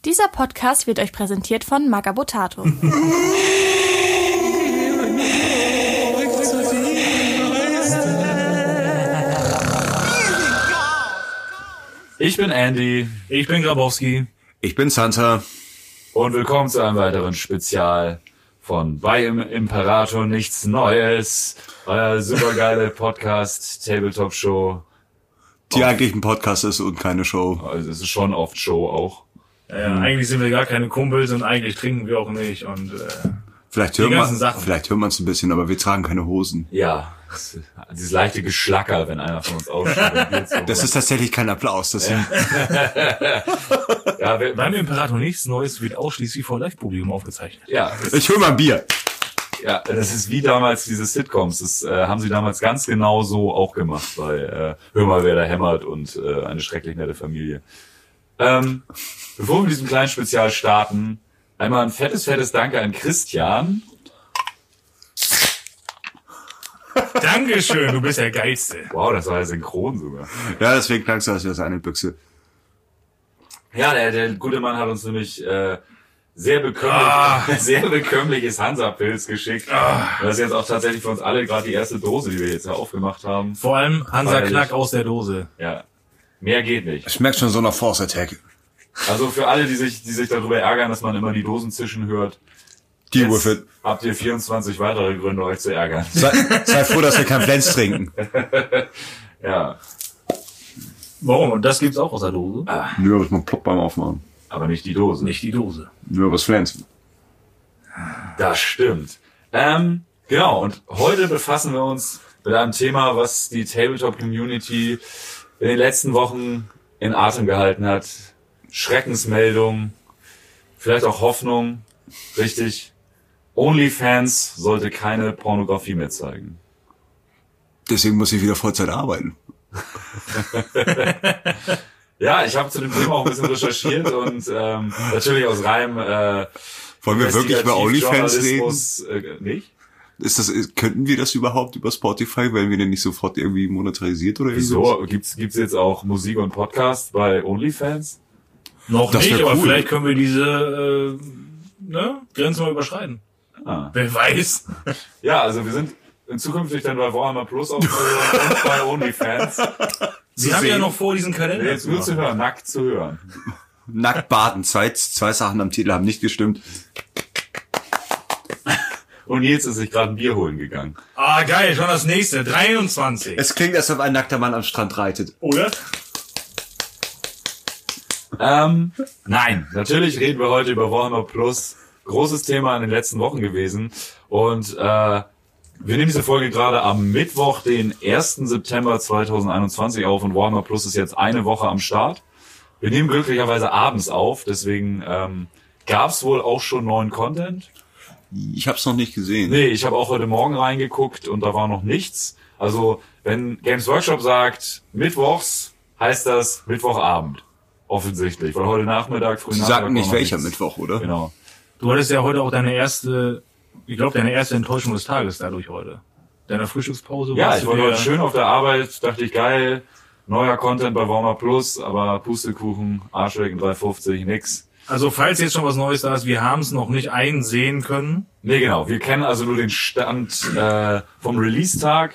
Dieser Podcast wird euch präsentiert von Magabotato. Ich bin Andy. Ich bin Grabowski. Ich bin Santa. Und willkommen zu einem weiteren Spezial von Bei im Imperator nichts Neues. Euer supergeile Podcast, Tabletop-Show. Die eigentlich ein Podcast ist und keine Show. Also es ist schon oft Show auch. Ja, eigentlich sind wir gar keine Kumpels und eigentlich trinken wir auch nicht. Und Vielleicht hört man es ein bisschen, aber wir tragen keine Hosen. Ja, dieses leichte Geschlacker, wenn einer von uns aussteigt. Das ist tatsächlich kein Applaus. Das Ja, beim Imperator nichts Neues wird ausschließlich vor Live-Publikum aufgezeichnet. Ja, ich hol mal ein Bier. Ja, das ist wie damals diese Sitcoms. Das haben sie damals ganz genau so auch gemacht bei Hör mal, wer da hämmert und eine schrecklich nette Familie. Bevor wir mit diesem kleinen Spezial starten, einmal ein fettes Danke an Christian. Dankeschön, du bist der Geilste. Wow, das war ja synchron sogar. Ja, deswegen klangst du als das eine Büchse. Ja, der gute Mann hat uns nämlich sehr bekömmliches Hansa-Pilz geschickt. Das ist jetzt auch tatsächlich für uns alle gerade die erste Dose, die wir jetzt aufgemacht haben. Vor allem Hansa-Knack aus der Dose. Ja, mehr geht nicht. Ich merke schon so nach Force Attack. Also für alle, die sich darüber ärgern, dass man immer die Dosen zischen hört, Deal with it. Habt ihr 24 weitere Gründe, euch zu ärgern. Sei froh, dass wir kein Flens trinken. Ja. Warum? Und das gibt's auch aus der Dose? Nur was man ploppt beim Aufmachen. Aber nicht die Dose. Nicht die Dose. Nur was Flens. Das stimmt. Genau, und heute befassen wir uns mit einem Thema, was die Tabletop-Community in den letzten Wochen in Atem gehalten hat. Schreckensmeldung, vielleicht auch Hoffnung, richtig. OnlyFans sollte keine Pornografie mehr zeigen. Deswegen muss ich wieder Vollzeit arbeiten. Ja, ich habe zu dem Thema auch ein bisschen recherchiert und natürlich aus reinem wollen wir wirklich über OnlyFans reden? Nicht? Könnten wir das überhaupt über Spotify, wenn wir denn nicht sofort irgendwie monetarisiert oder irgendwas? Wieso? Gibt's jetzt auch Musik und Podcast bei OnlyFans? Noch das nicht, aber cool. Vielleicht können wir diese Grenzen mal überschreiten. Wer weiß. Ja, also wir sind in zukünftig dann bei Warhammer Plus aufzuhören und bei OnlyFans. Sie haben ja noch vor, diesen Kalender jetzt nur zu hören, nackt zu hören. Nackt baden. Zwei Sachen am Titel haben nicht gestimmt. Und jetzt ist sich gerade ein Bier holen gegangen. Ah, geil, schon das nächste. 23. Es klingt, als ob ein nackter Mann am Strand reitet. Oder? Nein, natürlich reden wir heute über Warhammer Plus. Großes Thema in den letzten Wochen gewesen. Und wir nehmen diese Folge gerade am Mittwoch, den 1. September 2021 auf. Und Warhammer Plus ist jetzt eine Woche am Start. Wir nehmen glücklicherweise abends auf. Deswegen gab's wohl auch schon neuen Content. Ich hab's noch nicht gesehen. Nee, ich habe auch heute Morgen reingeguckt und da war noch nichts. Also, wenn Games Workshop sagt, mittwochs, heißt das Mittwochabend. Offensichtlich, weil heute Nachmittag, früh Nachmittag... Sie sagen nicht welcher Mittwoch, oder? Genau. Du hattest ja heute auch deine erste Enttäuschung des Tages dadurch heute. Deine Frühstückspause. Ja, ich war heute schön auf der Arbeit, dachte ich, geil, neuer Content bei Warhammer Plus, aber Pustekuchen, Arschweg in 3,50, nix. Also falls jetzt schon was Neues da ist, wir haben es noch nicht einsehen können. Nee, genau. Wir kennen also nur den Stand vom Release-Tag.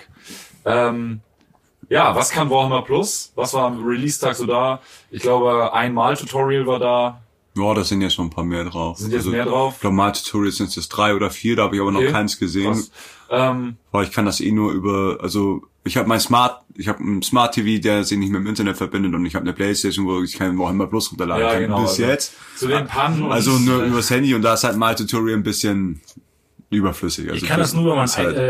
Ja, was kann Warhammer Plus? Was war am Release-Tag so da? Ich glaube, ein Mal-Tutorial war da. Ja, da sind jetzt schon ein paar mehr drauf. Sind jetzt mehr drauf? Ich glaube, Mal-Tutorials sind jetzt 3 oder 4, da habe ich aber noch keins gesehen. Weil ich kann das nur ich habe ein Smart TV, der sich nicht mit dem Internet verbindet und ich habe eine Playstation, wo ich kein Warhammer Plus runterladen kann. Genau, bis also jetzt. Zu den Pannen. Also nur übers Handy und da ist halt Mal-Tutorial ein bisschen überflüssig. Also ich kann das nur über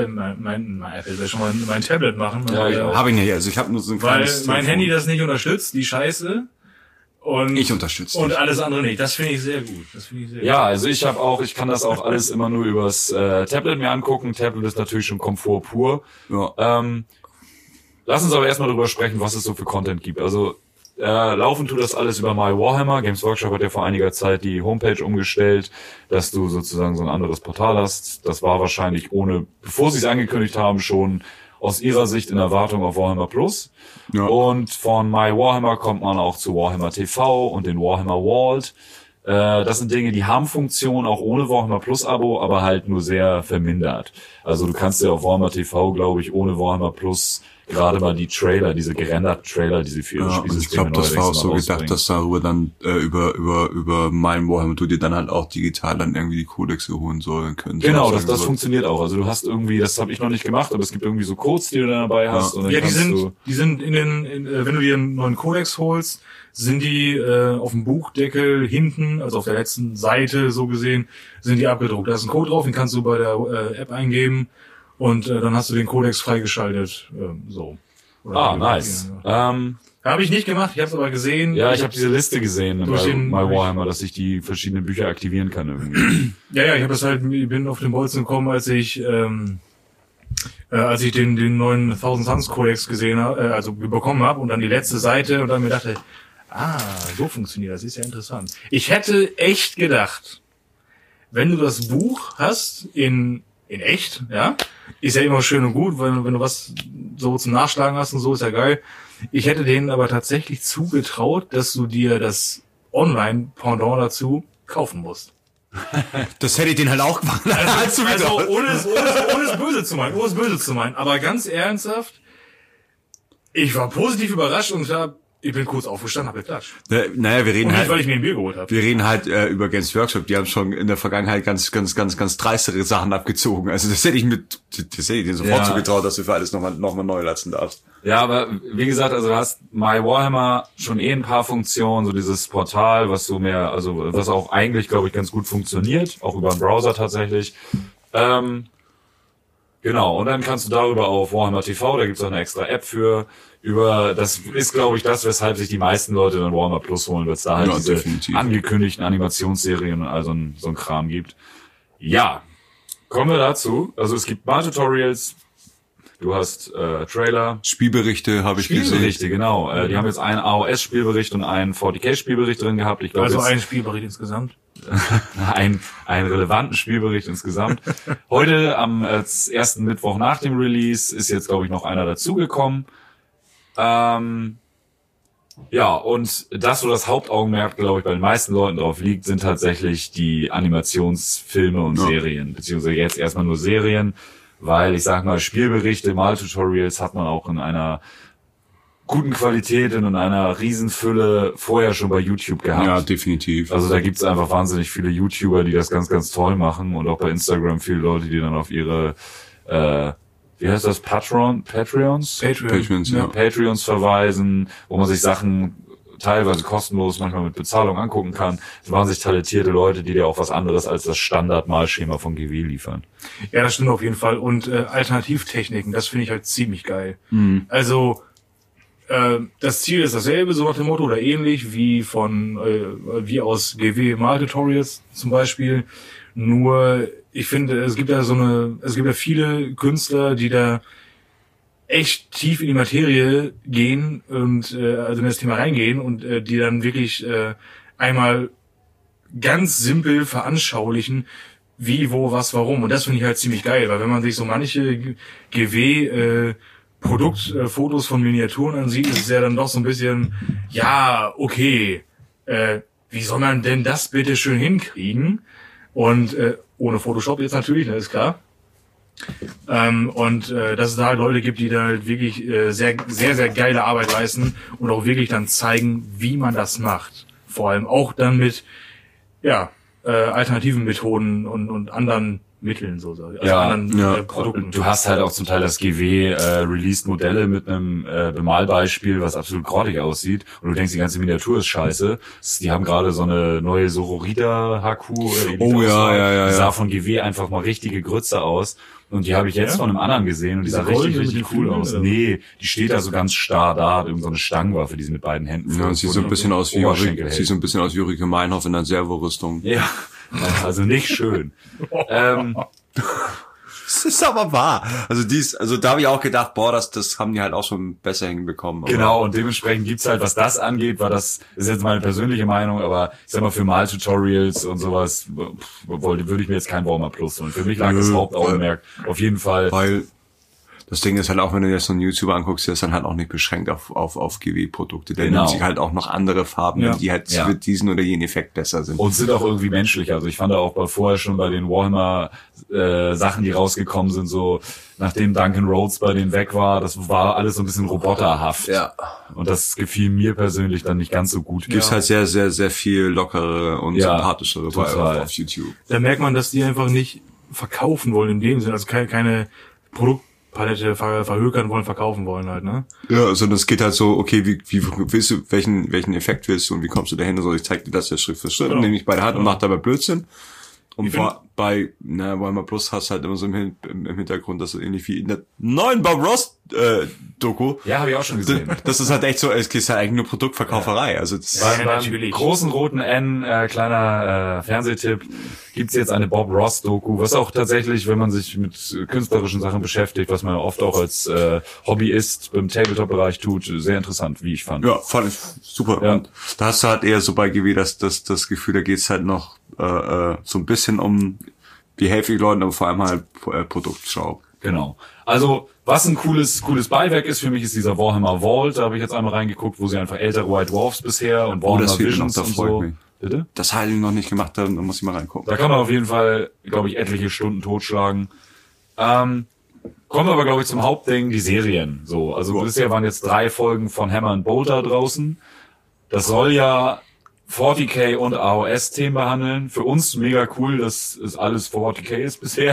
mein Tablet machen. Ja, habe ich nicht. Also ich habe nur so ein kleines Weil mein Handy das nicht unterstützt, die Scheiße. Und ich unterstütze und alles andere nicht. Das finde ich sehr gut. Ja, also ich kann das auch alles immer nur übers Tablet mir angucken. Tablet ist natürlich schon Komfort pur. Ja. Lass uns aber erstmal darüber sprechen, was es so für Content gibt. Also laufen tut das alles über My Warhammer. Games Workshop hat ja vor einiger Zeit die Homepage umgestellt, dass du sozusagen so ein anderes Portal hast. Das war wahrscheinlich bevor sie es angekündigt haben, schon aus ihrer Sicht in Erwartung auf Warhammer Plus. Ja. Und von My Warhammer kommt man auch zu Warhammer TV und den Warhammer Vault. Das sind Dinge, die haben Funktion auch ohne Warhammer Plus Abo, aber halt nur sehr vermindert. Also du kannst ja auf Warhammer TV, glaube ich, ohne Warhammer Plus gerade mal die Trailer, diese gerenderten Trailer, die sie für ihre Spielsysteme ich glaube, das war auch so gedacht, dass darüber dann über mein Warhammer du dir dann halt auch digital dann irgendwie die Codexe holen sollen können. Genau, das funktioniert auch. Also du hast irgendwie, das habe ich noch nicht gemacht, aber es gibt irgendwie so Codes, die du dann dabei hast. Und dann die sind wenn du dir einen neuen Codex holst, sind die auf dem Buchdeckel hinten, also auf der letzten Seite so gesehen, sind die abgedruckt. Da ist ein Code drauf, den kannst du bei der App eingeben und dann hast du den Codex freigeschaltet. So. Nice. Habe ich nicht gemacht, ich habe es aber gesehen. Ja, ich habe diese Liste gesehen bei Warhammer, dass ich die verschiedenen Bücher aktivieren kann irgendwie. Ja, ich habe das halt, bin auf den Bolzen gekommen, als ich den neuen Thousand Suns Codex gesehen habe, also bekommen habe und dann die letzte Seite und dann mir dachte, so funktioniert das, ist ja interessant. Ich hätte echt gedacht, wenn du das Buch hast in echt, ja, ist ja immer schön und gut, wenn du was so zum Nachschlagen hast und so, ist ja geil. Ich hätte denen aber tatsächlich zugetraut, dass du dir das Online-Pendant dazu kaufen musst. Das hätte ich denen halt auch gemacht. Also ohne es böse zu meinen, aber ganz ernsthaft, ich war positiv überrascht und ich bin kurz aufgestanden, habe geklatscht. Naja, wir reden und nicht, halt, weil ich mir ein Bier geholt habe. Wir reden halt über Games Workshop. Die haben schon in der Vergangenheit ganz dreistere Sachen abgezogen. Also das hätte ich denen sofort zugetraut, dass du für alles nochmal neu lassen darfst. Ja, aber wie gesagt, also du hast My Warhammer schon ein paar Funktionen, so dieses Portal, was auch eigentlich, glaube ich, ganz gut funktioniert, auch über den Browser tatsächlich. Genau, und dann kannst du darüber auf Warhammer TV, da gibt's auch eine extra App für, das ist, glaube ich, das, weshalb sich die meisten Leute dann Warhammer Plus holen, weil es da halt diese angekündigten Animationsserien und all so ein Kram gibt. Ja, kommen wir dazu. Also es gibt Mal-Tutorials, du hast Trailer. Spielberichte habe ich gesehen. Spielberichte, genau. Die haben jetzt einen AOS-Spielbericht und einen 40k-Spielbericht drin gehabt. Ich glaub, also einen Spielbericht insgesamt? einen relevanten Spielbericht insgesamt. Heute am ersten Mittwoch nach dem Release ist jetzt, glaube ich, noch einer dazugekommen. Und das, wo das Hauptaugenmerk, glaube ich, bei den meisten Leuten drauf liegt, sind tatsächlich die Animationsfilme und Serien, beziehungsweise jetzt erstmal nur Serien, weil ich sag mal, Spielberichte, Mal-Tutorials hat man auch in einer guten Qualität und in einer Riesenfülle vorher schon bei YouTube gehabt. Ja, definitiv. Also da gibt's einfach wahnsinnig viele YouTuber, die das ganz, ganz toll machen und auch bei Instagram viele Leute, die dann auf ihre wie heißt das? Patreons, ja. Patreons verweisen, wo man sich Sachen teilweise kostenlos, manchmal mit Bezahlung angucken kann. Das waren sich talentierte Leute, die dir auch was anderes als das Standardmalschema von GW liefern. Ja, das stimmt auf jeden Fall. Und Alternativtechniken, das finde ich halt ziemlich geil. Mhm. Also das Ziel ist dasselbe, so nach dem Motto, oder ähnlich wie wie aus GW Mal-Tutorials zum Beispiel. Nur, ich finde, es gibt ja viele Künstler, die da echt tief in die Materie gehen und also in das Thema reingehen und die dann wirklich einmal ganz simpel veranschaulichen, wie, wo, was, warum. Und das finde ich halt ziemlich geil, weil wenn man sich so manche GW Produktfotos von Miniaturen ansieht, ist es ja dann doch so ein bisschen, ja, okay, wie soll man denn das bitte schön hinkriegen? Und ohne Photoshop jetzt natürlich, ne, ist klar. Dass es da halt Leute gibt, die da halt wirklich sehr, sehr, sehr geile Arbeit leisten und auch wirklich dann zeigen, wie man das macht. Vor allem auch dann mit alternativen Methoden und anderen Mitteln, so anderen Produkten. Du hast halt auch zum Teil das GW released Modelle mit einem Bemalbeispiel, was absolut grottig aussieht und du denkst, die ganze Miniatur ist scheiße. Die haben gerade so eine neue Sororita HQ die sah von GW einfach mal richtige Grütze aus und die habe ich jetzt von einem anderen gesehen und die sah richtig cool aus. Nee, die steht da so ganz starr da, hat irgend so eine Stangenwaffe, die sie mit beiden Händen führt. Ja, sieht so ein bisschen aus wie Ulrike Meinhof in einer Servorüstung. Ja. Also nicht schön. Das ist aber wahr. Also da habe ich auch gedacht, das haben die halt auch schon besser hinbekommen. Genau, und dementsprechend gibt's halt, was das angeht, das ist jetzt meine persönliche Meinung, aber ich sag mal, für Mal-Tutorials und sowas würde ich mir jetzt kein Warhammer Plus holen. Für mich lag das Hauptaugenmerk auf jeden Fall. Weil Das Ding ist halt auch, wenn du jetzt so einen YouTuber anguckst, der ist dann halt auch nicht beschränkt auf GW-Produkte. Der nimmt sich halt auch noch andere Farben, die halt für diesen oder jenen Effekt besser sind. Und sind auch irgendwie menschlicher. Also ich fand auch vorher schon bei den Warhammer Sachen, die rausgekommen sind, so nachdem Duncan Rhodes bei denen weg war, das war alles so ein bisschen roboterhaft. Ja. Und das gefiel mir persönlich dann nicht ganz so gut. Gibt's halt sehr, sehr, sehr viel lockere und sympathischere auf YouTube. Da merkt man, dass die einfach nicht verkaufen wollen in dem Sinne, also keine Produktpalette verhökern wollen, verkaufen wollen halt, ne? Ja, sondern es geht halt so, okay, wie willst du, welchen Effekt willst du und wie kommst du dahin? Also ich zeig dir das ja Schritt für Schritt, nehme ich bei der Hand und mach dabei Blödsinn. Und bei Warhammer Plus hast du halt immer so im Hintergrund, dass so ähnlich wie in der neuen Bob Ross Doku. Ja, habe ich auch schon gesehen. Das ist halt echt so, es ist halt eigentlich nur Produktverkauferei. Also beim großen roten N, kleiner Fernsehtipp, gibt's jetzt eine Bob Ross Doku, was auch tatsächlich, wenn man sich mit künstlerischen Sachen beschäftigt, was man oft auch als Hobbyist beim Tabletop-Bereich tut, sehr interessant, wie ich fand. Ja, fand ich super. Ja. Und da hast du halt eher so bei GW das Gefühl, da geht's halt noch so ein bisschen um die helfe ich Leuten, aber vor allem halt Produktschau. Genau. Also, was ein cooles Beiwerk ist für mich, ist dieser Warhammer Vault. Da habe ich jetzt einmal reingeguckt, wo sie einfach ältere White Dwarfs bisher und Warhammer Visions und so. Bitte? Das habe ich noch nicht gemacht, da muss ich mal reingucken. Da kann man auf jeden Fall, glaube ich, etliche Stunden totschlagen. Kommen wir aber, glaube ich, zum Hauptding, die Serien. So, also bisher waren jetzt 3 Folgen von Hammer and Bolter draußen. Das soll ja 40k und AOS-Themen behandeln. Für uns mega cool, dass es alles 40k ist bisher.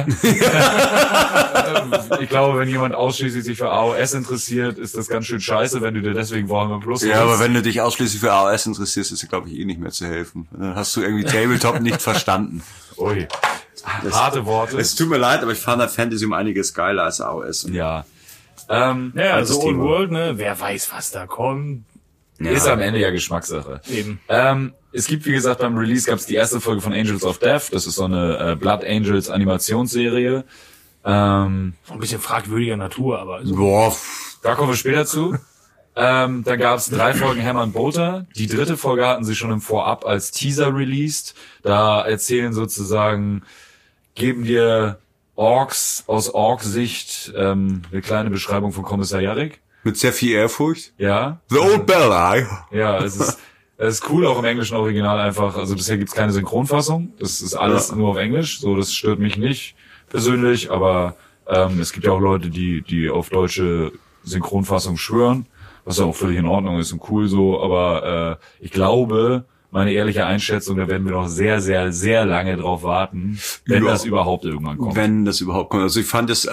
Ich glaube, wenn jemand ausschließlich sich für AOS interessiert, ist das ganz schön scheiße, wenn du dir deswegen Warhammer Plus holst. Ja, aber wenn du dich ausschließlich für AOS interessierst, ist dir, glaube ich, nicht mehr zu helfen. Dann hast du irgendwie Tabletop nicht verstanden. Ui. Harte Worte. Es tut mir leid, aber ich fand halt Fantasy um einiges geiler als AOS. Ja. Also Old World, ne? Wer weiß, was da kommt. Ja. Ist am Ende ja Geschmackssache. Eben. Es gibt, wie gesagt, beim Release gab es die erste Folge von Angels of Death. Das ist so eine Blood Angels Animationsserie. Ein bisschen fragwürdiger Natur, aber... Da kommen wir später zu. Dann gab es 3 Folgen Hammer and Bolter. Die 3. Folge hatten sie schon im Vorab als Teaser released. Da erzählen sozusagen, geben dir Orks aus Ork-Sicht eine kleine Beschreibung von Kommissar Jarek. Mit sehr viel Ehrfurcht? Ja. The Old Belleye. Ja, es ist cool, auch im englischen Original einfach. Also bisher gibt's keine Synchronfassung. Das ist alles nur auf Englisch. So, das stört mich nicht persönlich. Aber es gibt ja auch Leute, die auf deutsche Synchronfassung schwören, was ja auch völlig in Ordnung ist und cool so. Aber ich glaube, meine ehrliche Einschätzung, da werden wir noch sehr, sehr, sehr lange drauf warten, wenn das überhaupt irgendwann kommt. Wenn das überhaupt kommt. Also ich fand es,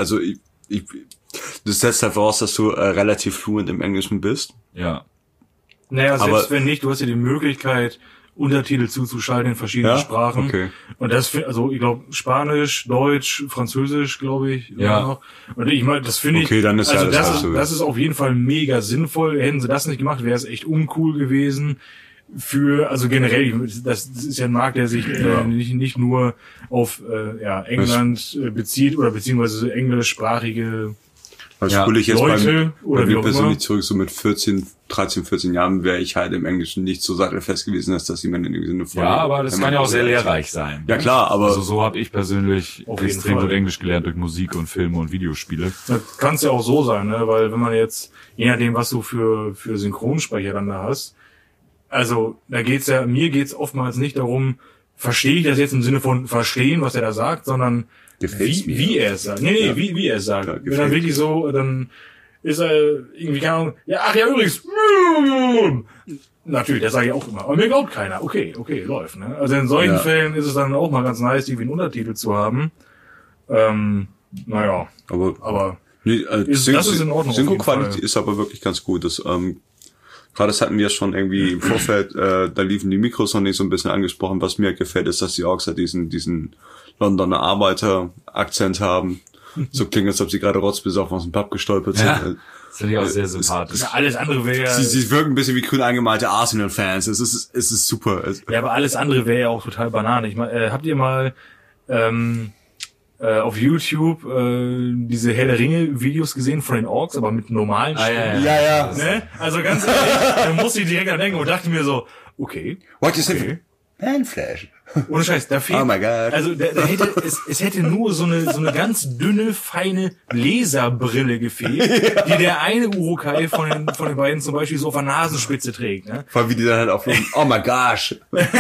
das setzt halt voraus, dass du relativ fluent im Englischen bist. Ja. Naja, selbst wenn nicht, du hast ja die Möglichkeit, Untertitel zuzuschalten in verschiedenen Sprachen. Okay. Und das, also ich glaube, Spanisch, Deutsch, Französisch, glaube ich. Ja. Noch. Und ich meine, das finde ich, okay, dann ist also das ist auf jeden Fall mega sinnvoll. Hätten sie das nicht gemacht, wäre es echt uncool gewesen. Also generell, das ist ja ein Markt, der sich nicht nur auf England bezieht oder beziehungsweise englischsprachige Sprüche ich jetzt Leute bei mir persönlich zurück, so mit 13, 14 Jahren wäre ich halt im Englischen nicht so sattelfest gewesen, dass das jemand in dem Sinne von... Ja, aber das kann ja auch sehr lehrreich sein. Ja klar, aber... Also so habe ich persönlich extrem gut Englisch gelernt durch Musik und Filme und Videospiele. Das kann es ja auch so sein, ne? Weil wenn man jetzt, je nachdem, was du für Synchronsprecher dann da hast, also mir geht's oftmals nicht darum, verstehe ich das jetzt im Sinne von verstehen, was er da sagt, sondern wie er es sagt. Wie er es sagt. Ja, wenn dann wirklich so, dann ist er irgendwie, keine Ahnung, übrigens, natürlich, das sage ich auch immer. Aber mir glaubt keiner. Okay, läuft, ne? Also in solchen Fällen ist es dann auch mal ganz nice, irgendwie einen Untertitel zu haben. Aber nee, das ist in Ordnung. Synchro-Qualität ist aber wirklich ganz gut. Das, gerade das hatten wir schon irgendwie im Vorfeld, da liefen die Mikros noch nicht so ein bisschen angesprochen. Was mir gefällt, ist, dass die Orks halt diesen Londoner Arbeiter-Akzent haben. So klingt, als ob sie gerade rotzbesoffen aus dem Pub gestolpert sind. Ja, das finde ich auch sehr sympathisch. Alles andere wäre Sie wirken ein bisschen wie grün angemalte Arsenal-Fans. Es ist super. Ja, aber alles andere wäre ja auch total Banane. Ich meine, habt ihr mal auf YouTube diese Herr der Ringe Videos gesehen von den Orks, aber mit normalen Stimmen? Ja. Ne? Also ganz ehrlich, da musste ich direkt an denken und dachte mir so, okay. What you say? Handflash. Ohne Scheiß, da fehlt. Oh my God. Also es hätte nur so eine ganz dünne, feine Laserbrille gefehlt, die der eine Urukai von den beiden zum Beispiel so auf der Nasenspitze trägt. Ne? Vor allem, wie die dann halt auflegen. Oh my gosh.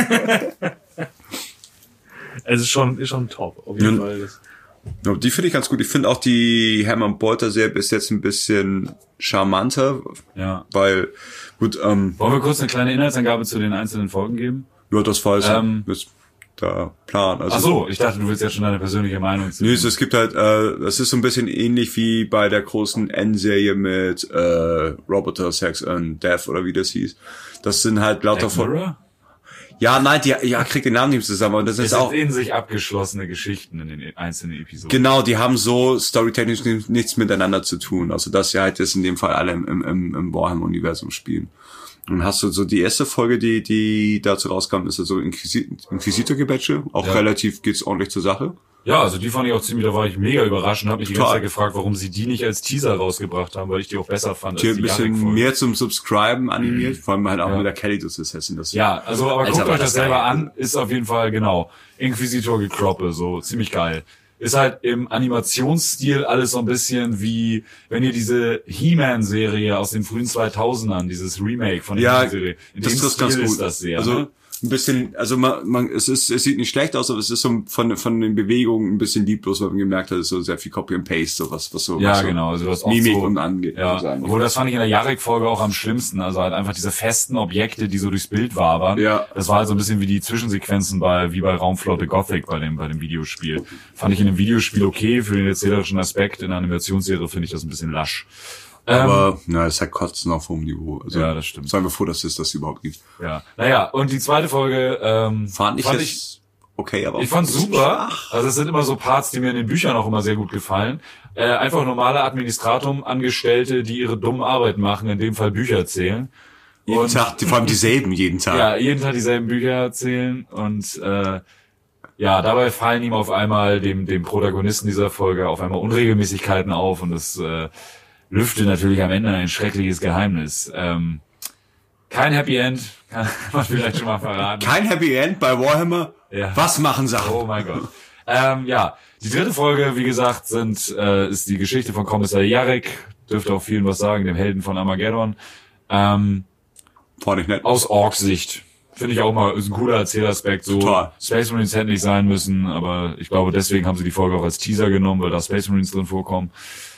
Also ist schon top, auf jeden Fall. Ja, die finde ich ganz gut. Ich finde auch die Hermann Bolter-Serie bis jetzt ein bisschen charmanter. Ja. Weil, gut, wollen wir kurz eine kleine Inhaltsangabe zu den einzelnen Folgen geben? ja, das war jetzt der Plan. Also, Ach so, ich dachte, du willst jetzt schon deine persönliche Meinung zu. Nee, es gibt halt, es ist so ein bisschen ähnlich wie bei der großen N-Serie mit Roboter, Sex and Death oder wie das hieß. Das sind halt lauter von. Ja, nein, kriegt den Namen nicht zusammen, aber das ist auch in sich abgeschlossene Geschichten in den einzelnen Episoden. Genau, die haben so storytechnisch nichts miteinander zu tun. Also dass sie halt jetzt in dem Fall alle im Warhammer-Universum spielen. Und hast du so die erste Folge, die dazu rauskam, ist so Inquisitor-Gebetsche. Auch relativ geht's ordentlich zur Sache. Ja, also die fand ich auch ziemlich, da war ich mega überrascht und habe mich die ganze Zeit gefragt, warum sie die nicht als Teaser rausgebracht haben, weil ich die auch besser fand als die ein bisschen mehr zum Subscriben animiert, vor allem halt auch mit der Kelly das Assassin. Ja, also aber guckt euch das selber an, ist auf jeden Fall, genau, Inquisitor-Gekroppe, so ziemlich geil. Ist halt im Animationsstil alles so ein bisschen wie, wenn ihr diese He-Man-Serie aus den frühen 2000ern, dieses Remake von der He-Man-Serie, in dem Stil ist das sehr, also, ne? Ein bisschen, also es sieht nicht schlecht aus, aber es ist so von den Bewegungen ein bisschen lieblos, weil man gemerkt hat, es ist so sehr viel Copy and Paste, so was so genau, also das Mimik so, und angeht. Ja, obwohl das fand ich in der Jarek-Folge auch am schlimmsten, also halt einfach diese festen Objekte, die so durchs Bild wabern. Ja. Das war halt so ein bisschen wie die Zwischensequenzen wie bei Raumflotte Gothic bei dem Videospiel. Fand ich in dem Videospiel okay, für den erzählerischen Aspekt, in der Animationsserie finde ich das ein bisschen lasch. Aber, es ist halt Kotzen auf hohem Niveau. Also, ja, das stimmt. Seien wir froh, dass es das überhaupt gibt. Ja. Naja, und die zweite Folge, fand ich okay, aber ich fand's super. Also es sind immer so Parts, die mir in den Büchern auch immer sehr gut gefallen. Einfach normale Administratum-Angestellte, die ihre dummen Arbeiten machen, in dem Fall Bücher erzählen. Jeden Tag, vor allem dieselben jeden Tag. Ja, jeden Tag dieselben Bücher erzählen und dabei fallen ihm auf einmal dem Protagonisten dieser Folge auf einmal Unregelmäßigkeiten auf und das lüftet natürlich am Ende ein schreckliches Geheimnis. Kein Happy End, kann man vielleicht schon mal verraten. Kein Happy End bei Warhammer? Ja. Was machen Sachen? Oh mein Gott. Die dritte Folge, wie gesagt, ist die Geschichte von Kommissar Jarek, dürfte auch vielen was sagen, dem Helden von Armageddon. Fand ich nett. Aus Orks-Sicht. Finde ich auch mal, ist ein cooler Erzählaspekt. So, total. Space Marines hätten nicht sein müssen, aber ich glaube, deswegen haben sie die Folge auch als Teaser genommen, weil da Space Marines drin vorkommen.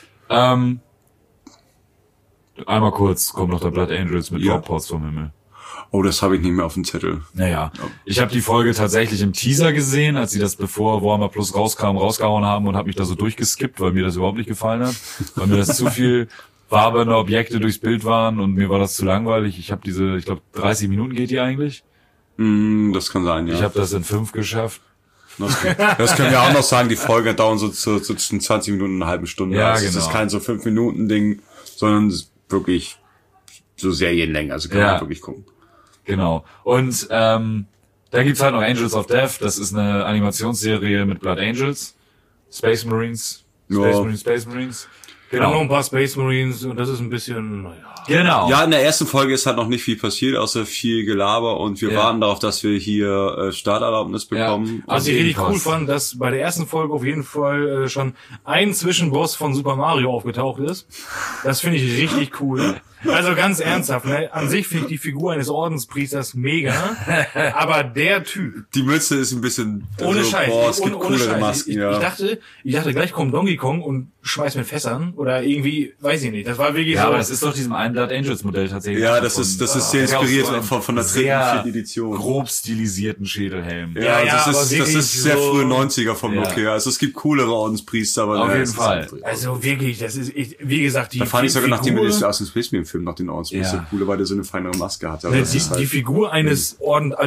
Einmal kurz kommt noch der Blood Angels mit Dropouts vom Himmel. Oh, das habe ich nicht mehr auf dem Zettel. Naja, ich habe die Folge tatsächlich im Teaser gesehen, als sie das bevor Warhammer Plus rausgehauen haben und habe mich da so durchgeskippt, weil mir das überhaupt nicht gefallen hat, weil mir das zu viel wabernde Objekte durchs Bild waren und mir war das zu langweilig. Ich habe ich glaube 30 Minuten geht die eigentlich. Das kann sein, ja. Ich habe das in 5 geschafft. Das können wir auch noch sagen, die Folgen dauern so zwischen 20 Minuten und einer halben Stunde. Ja, also genau. Das ist kein so 5-Minuten-Ding, sondern wirklich so Serienlänge, also kann man wirklich gucken. Genau. Und dann gibt's halt noch Angels of Death, das ist eine Animationsserie mit Blood Angels, Space Marines. Genau. Noch ein paar Space Marines und das ist ein bisschen, naja. Genau. Ja, in der ersten Folge ist halt noch nicht viel passiert, außer viel Gelaber und wir warten darauf, dass wir hier Starterlaubnis bekommen. Ja. Was ich richtig cool fand, dass bei der ersten Folge auf jeden Fall schon ein Zwischenboss von Super Mario aufgetaucht ist. Das finde ich richtig cool. Also ganz ernsthaft, ne? An sich finde ich die Figur eines Ordenspriesters mega, aber der Typ. Die Mütze ist ein bisschen ohne Scheiß. Boah, es gibt coolere Masken, ich dachte gleich kommt Donkey Kong und schmeißt mit Fässern oder irgendwie, weiß ich nicht. Das war wirklich so. Ja, aber das ist doch diesem einen Blood Angels Modell tatsächlich. Ja, das ist sehr inspiriert von der dritten Edition. Grob stilisierten Schädelhelm. Ja, das ist sehr frühe 90er vom Look her. Also es gibt coolere Ordenspriester, aber auf jeden Fall. Also wirklich, das ist, wie gesagt, die da fand ich sogar, nachdem wir das aus dem Space Marine Film noch den Ordenspriester coole, weil der so eine feinere Maske hatte. Aber die Figur eines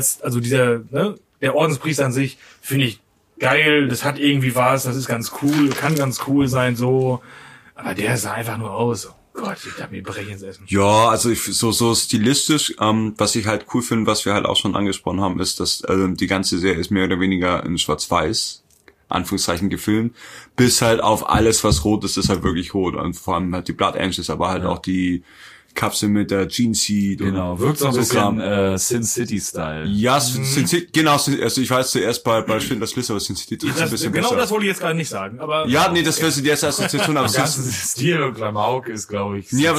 der Ordenspriester an sich, finde ich geil, das hat irgendwie was, das ist ganz cool, kann ganz cool sein, so. Aber der sah einfach nur aus. Oh Gott, ich darf mir brechen ins Essen. Ja, also so stilistisch, was ich halt cool finde, was wir halt auch schon angesprochen haben, ist, dass die ganze Serie ist mehr oder weniger in Schwarz-Weiß, Anführungszeichen, gefilmt, bis halt auf alles, was rot ist, ist halt wirklich rot. Und vor allem halt die Blood Angels, aber halt auch die Kapsel mit der Gene Seed. Genau, wirkt so ein bisschen Sin City-Style. Ja, Sin City, genau, also ich weiß zuerst bei Schindlers Liste, aber Sin City trifft ein bisschen genau besser. Das wollte ich jetzt gerade nicht sagen, aber... Ja, nee, das wäre so die erste Assoziation, aber Stil und Klamauk ist, glaube ich, Sin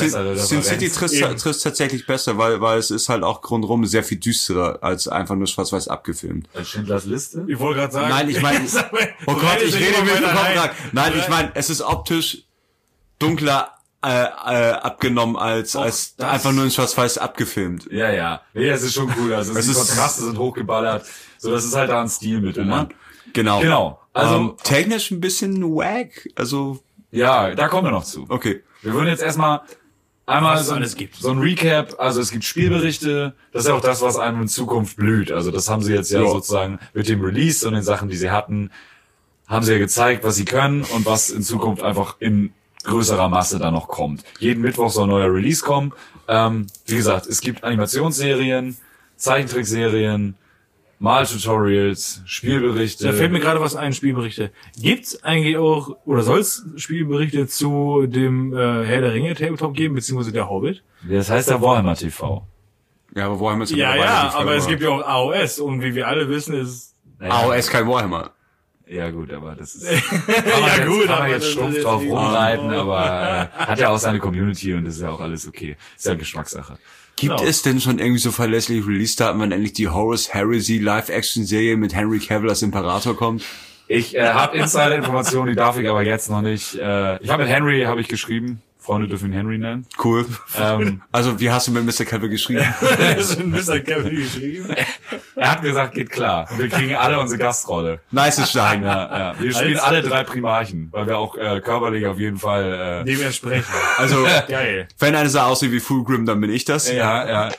City trifft tatsächlich besser, weil es ist halt auch rundherum sehr viel düsterer als einfach nur schwarz-weiß abgefilmt. Als Schindlers Liste? Ich wollte gerade sagen... Nein, ich meine... oh Gott, ich rede mir den Kopf rein. Nein, ich meine, es ist optisch dunkler abgenommen als einfach nur in schwarz-weiß abgefilmt. Ja. Nee, das ist schon cool. Also die Kontraste sind hochgeballert. So, das ist halt da ein Stil mit. Ne? Genau. Also technisch ein bisschen wack. Also ja, da kommen wir noch zu. Okay. Wir würden jetzt erstmal einmal so ein Recap. Also es gibt Spielberichte. Das ist ja auch das, was einem in Zukunft blüht. Also das haben sie jetzt ja sozusagen mit dem Release und den Sachen, die sie hatten, haben sie ja gezeigt, was sie können und was in Zukunft einfach in größerer Masse da noch kommt. Jeden Mittwoch soll ein neuer Release kommen. Wie gesagt, es gibt Animationsserien, Zeichentrickserien, Maltutorials, Spielberichte. Da fällt mir gerade was ein, Spielberichte. Gibt's eigentlich auch, oder soll's Spielberichte zu dem Herr der Ringe Tabletop geben, beziehungsweise der Hobbit? Das heißt ja Warhammer TV. Ja, aber Warhammer ist ja, aber es gibt ja auch AOS und wie wir alle wissen, ist AOS kein Warhammer. Ja gut, aber das ist... kann man jetzt stumpf drauf rumreiten, aber hat ja auch seine Community und das ist ja auch alles okay. Ist ja Geschmackssache. Gibt es denn schon irgendwie so verlässliche Release-Daten, wann endlich die Horus Heresy Live-Action-Serie mit Henry Cavill als Imperator kommt? Ich habe Insider-Informationen, die darf ich aber jetzt noch nicht. Ich habe mit Henry geschrieben. Freunde dürfen ihn Henry nennen. Cool. Also, wie hast du mit Mr. Cavill geschrieben? Mr. Cavill geschrieben? Er hat gesagt, geht klar. Wir kriegen alle unsere Gastrolle. Nice Stein. Ja. Wir spielen alle 3 Primarchen, weil wir auch körperlich auf jeden Fall dementsprechend. Also, geil. Wenn einer so aussieht wie Fulgrim, dann bin ich das. Ja.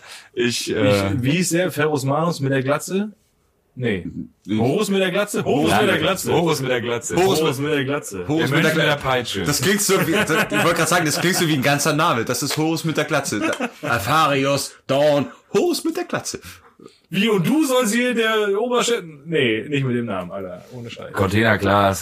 Wie ist der? Ferrus Manus mit der Glatze? Nee. Horus mit der Glatze? Horus mit der Glatze. Horus mit der Glatze. Horus mit der Glatze. Horus mit der Peitsche. Das klingt so wie, ich wollte gerade sagen, das klingt so wie ein ganzer Name. Das ist Horus mit der Glatze. Alpharius, Dawn, Horus mit der Glatze. Wie, und du sollst hier der Oberchef... Nee, nicht mit dem Namen, Alter. Ohne Scheiß. Containerglas.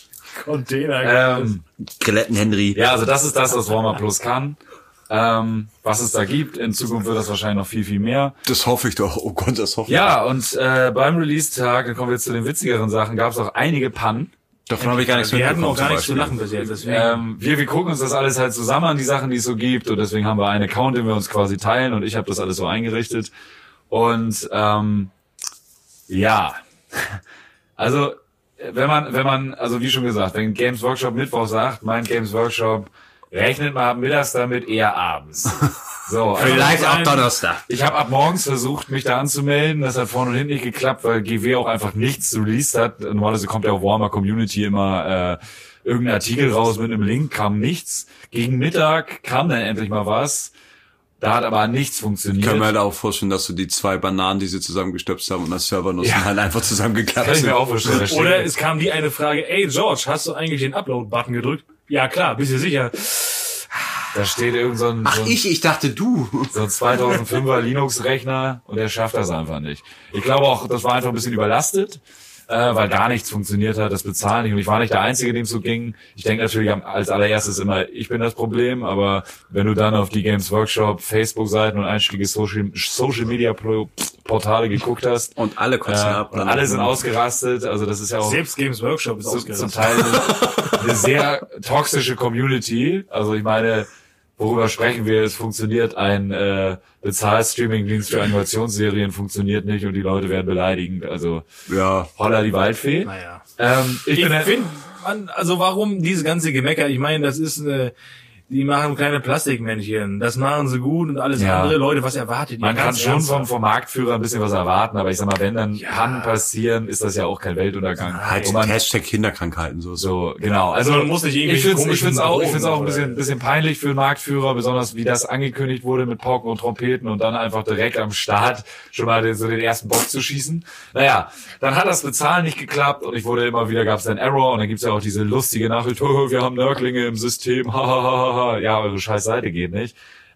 Skeletten Henry. Ja, also das ist das, was Warhammer Plus kann. Was es da gibt. In Zukunft wird das wahrscheinlich noch viel, viel mehr. Das hoffe ich doch. Oh Gott, das hoffe ich. Ja, und beim Release-Tag, dann kommen wir jetzt zu den witzigeren Sachen, gab es auch einige Pannen. Davon habe ich gar nichts mitbekommen. Wir hatten auch gar nichts zu lachen bis jetzt. Wir gucken uns das alles halt zusammen an, die Sachen, die es so gibt. Und deswegen haben wir einen Account, den wir uns quasi teilen. Und ich habe das alles so eingerichtet. Und ja, also wenn man, also wie schon gesagt, wenn Games Workshop Mittwoch sagt, mein Games Workshop, rechnet mal mittags damit, eher abends. So, vielleicht auch Donnerstag. Ich habe ab morgens versucht, mich da anzumelden. Das hat vorne und hinten nicht geklappt, weil GW auch einfach nichts released hat. Normalerweise kommt ja auf Warhammer Community immer irgendein Artikel raus mit einem Link, kam nichts. Gegen Mittag kam dann endlich mal was. Da hat aber nichts funktioniert. Ich kann mir halt auch vorstellen, dass so die 2 Bananen, die sie zusammengestöpselt haben und das Servernutzen halt einfach zusammengeklappt sind. Kann ich mir auch vorstellen. Oder es kam die eine Frage, ey George, hast du eigentlich den Upload-Button gedrückt? Ja klar, bist du sicher? Da steht irgend so ein... ich dachte du. So ein 2005er Linux-Rechner und der schafft das einfach nicht. Ich glaube auch, das war einfach ein bisschen überlastet, weil gar nichts funktioniert hat, das Bezahlen nicht. Und ich war nicht der Einzige, dem es so ging. Ich denke natürlich als allererstes immer, ich bin das Problem, aber wenn du dann auf die Games Workshop Facebook-Seiten und einschlägige Social-Media-Portale geguckt hast. Und alle kotzen ab. Und alle sind ausgerastet, also das ist ja auch... Selbst Games Workshop ist ausgerastet. Zum Teil eine sehr toxische Community. Also ich meine... Worüber sprechen wir? Es funktioniert ein Bezahl-Streaming-Dienst für Animationsserien funktioniert nicht und die Leute werden beleidigend. Also ja, holla die Waldfee. Naja. Ich finde, also warum diese ganze Gemecker? Ich meine, das ist die machen kleine Plastikmännchen. Das machen sie gut und alles andere. Leute, was erwartet ihr? Man kann schon vom Marktführer ein bisschen was erwarten, aber ich sag mal, wenn dann Pannen passieren, ist das ja auch kein Weltuntergang. Halt Hashtag Kinderkrankheiten so. Genau. Also man muss nicht irgendwie ich find's auch ein bisschen peinlich für den Marktführer, besonders wie das angekündigt wurde mit Pauken und Trompeten und dann einfach direkt am Start schon mal den ersten Bock zu schießen. Naja, dann hat das Bezahlen nicht geklappt und gab's dann Error und dann gibt's ja auch diese lustige Nachricht, wir haben Nörglinge im System, ja, eure scheiß Seite geht nicht.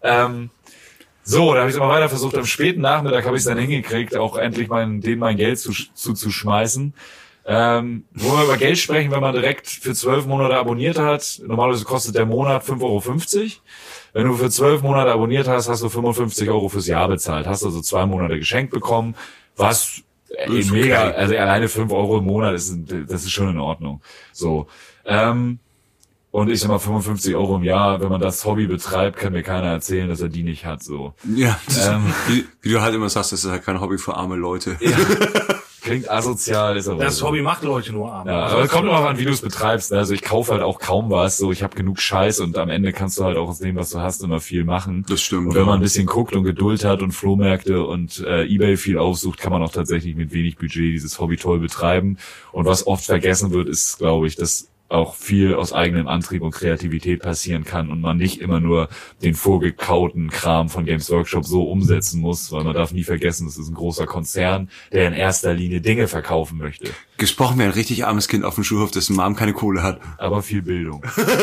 So, da habe ich aber weiter versucht. Am späten Nachmittag habe ich es dann hingekriegt, auch endlich mein Geld zuzuschmeißen. Wo wir über Geld sprechen, wenn man direkt für 12 Monate abonniert hat. Normalerweise kostet der Monat 5,50 €. Wenn du für 12 Monate abonniert hast, hast du 55 € fürs Jahr bezahlt. Hast also 2 Monate geschenkt bekommen, was mega, also alleine 5 € im Monat das ist schon in Ordnung. So, und ich sag mal 55 € im Jahr, wenn man das Hobby betreibt, kann mir keiner erzählen, dass er die nicht hat, so. Ja, wie du halt immer sagst, das ist halt kein Hobby für arme Leute. Ja. Klingt asozial, ist aber das so. Hobby macht Leute nur arm. Ja, aber es kommt immer an, wie du es betreibst. Also ich kaufe halt auch kaum was, so ich habe genug Scheiß und am Ende kannst du halt auch aus dem, was du hast, immer viel machen. Das stimmt. Und wenn man ein bisschen guckt und Geduld hat und Flohmärkte und eBay viel aufsucht, kann man auch tatsächlich mit wenig Budget dieses Hobby toll betreiben. Und was oft vergessen wird, ist, glaube ich, dass auch viel aus eigenem Antrieb und Kreativität passieren kann und man nicht immer nur den vorgekauten Kram von Games Workshop so umsetzen muss, weil man darf nie vergessen, es ist ein großer Konzern, der in erster Linie Dinge verkaufen möchte. Gesprochen wie ein richtig armes Kind auf dem Schulhof, dessen Mom keine Kohle hat. Aber viel Bildung.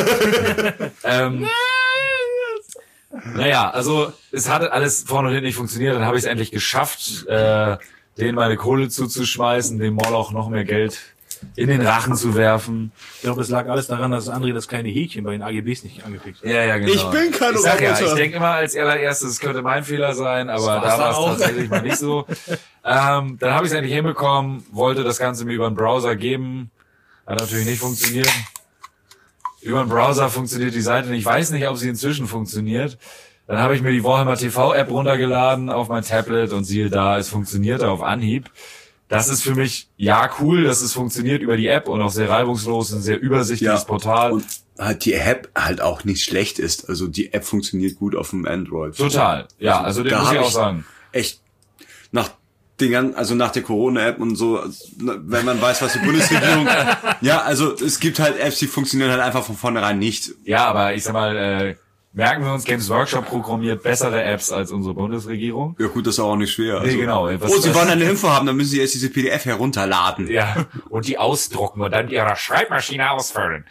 Naja, also es hat alles vorne und hinten nicht funktioniert, dann habe ich es endlich geschafft, denen meine Kohle zuzuschmeißen, dem Moloch noch mehr Geld in den Rachen zu werfen. Ich glaube, es lag alles daran, dass André das kleine Häkchen bei den AGBs nicht angeklickt hat. Ja, genau. Ich bin kein Roboter. Ich denke immer als allererstes, es könnte mein Fehler sein, aber da war es tatsächlich mal nicht so. Dann habe ich es endlich hinbekommen, wollte das Ganze mir über einen Browser geben. Hat natürlich nicht funktioniert. Über einen Browser funktioniert die Seite nicht. Ich weiß nicht, ob sie inzwischen funktioniert. Dann habe ich mir die Warhammer TV App runtergeladen auf mein Tablet und siehe da, es funktionierte auf Anhieb. Das ist für mich, ja, cool, dass es funktioniert über die App und auch sehr reibungslos, ein sehr übersichtliches Portal. Und halt die App halt auch nicht schlecht ist. Also die App funktioniert gut auf dem Android. Total, ja, also den muss ich auch sagen. Echt, nach der Corona-App und so, wenn man weiß, was die Bundesregierung, ja, also es gibt halt Apps, die funktionieren halt einfach von vornherein nicht. Ja, aber ich sag mal, merken wir uns, Games Workshop programmiert bessere Apps als unsere Bundesregierung. Ja gut, das ist auch nicht schwer. Also. Nee, genau. Sie wollen eine Info haben, dann müssen sie erst diese PDF herunterladen. Ja, und die ausdrucken und dann ihrer Schreibmaschine ausfüllen.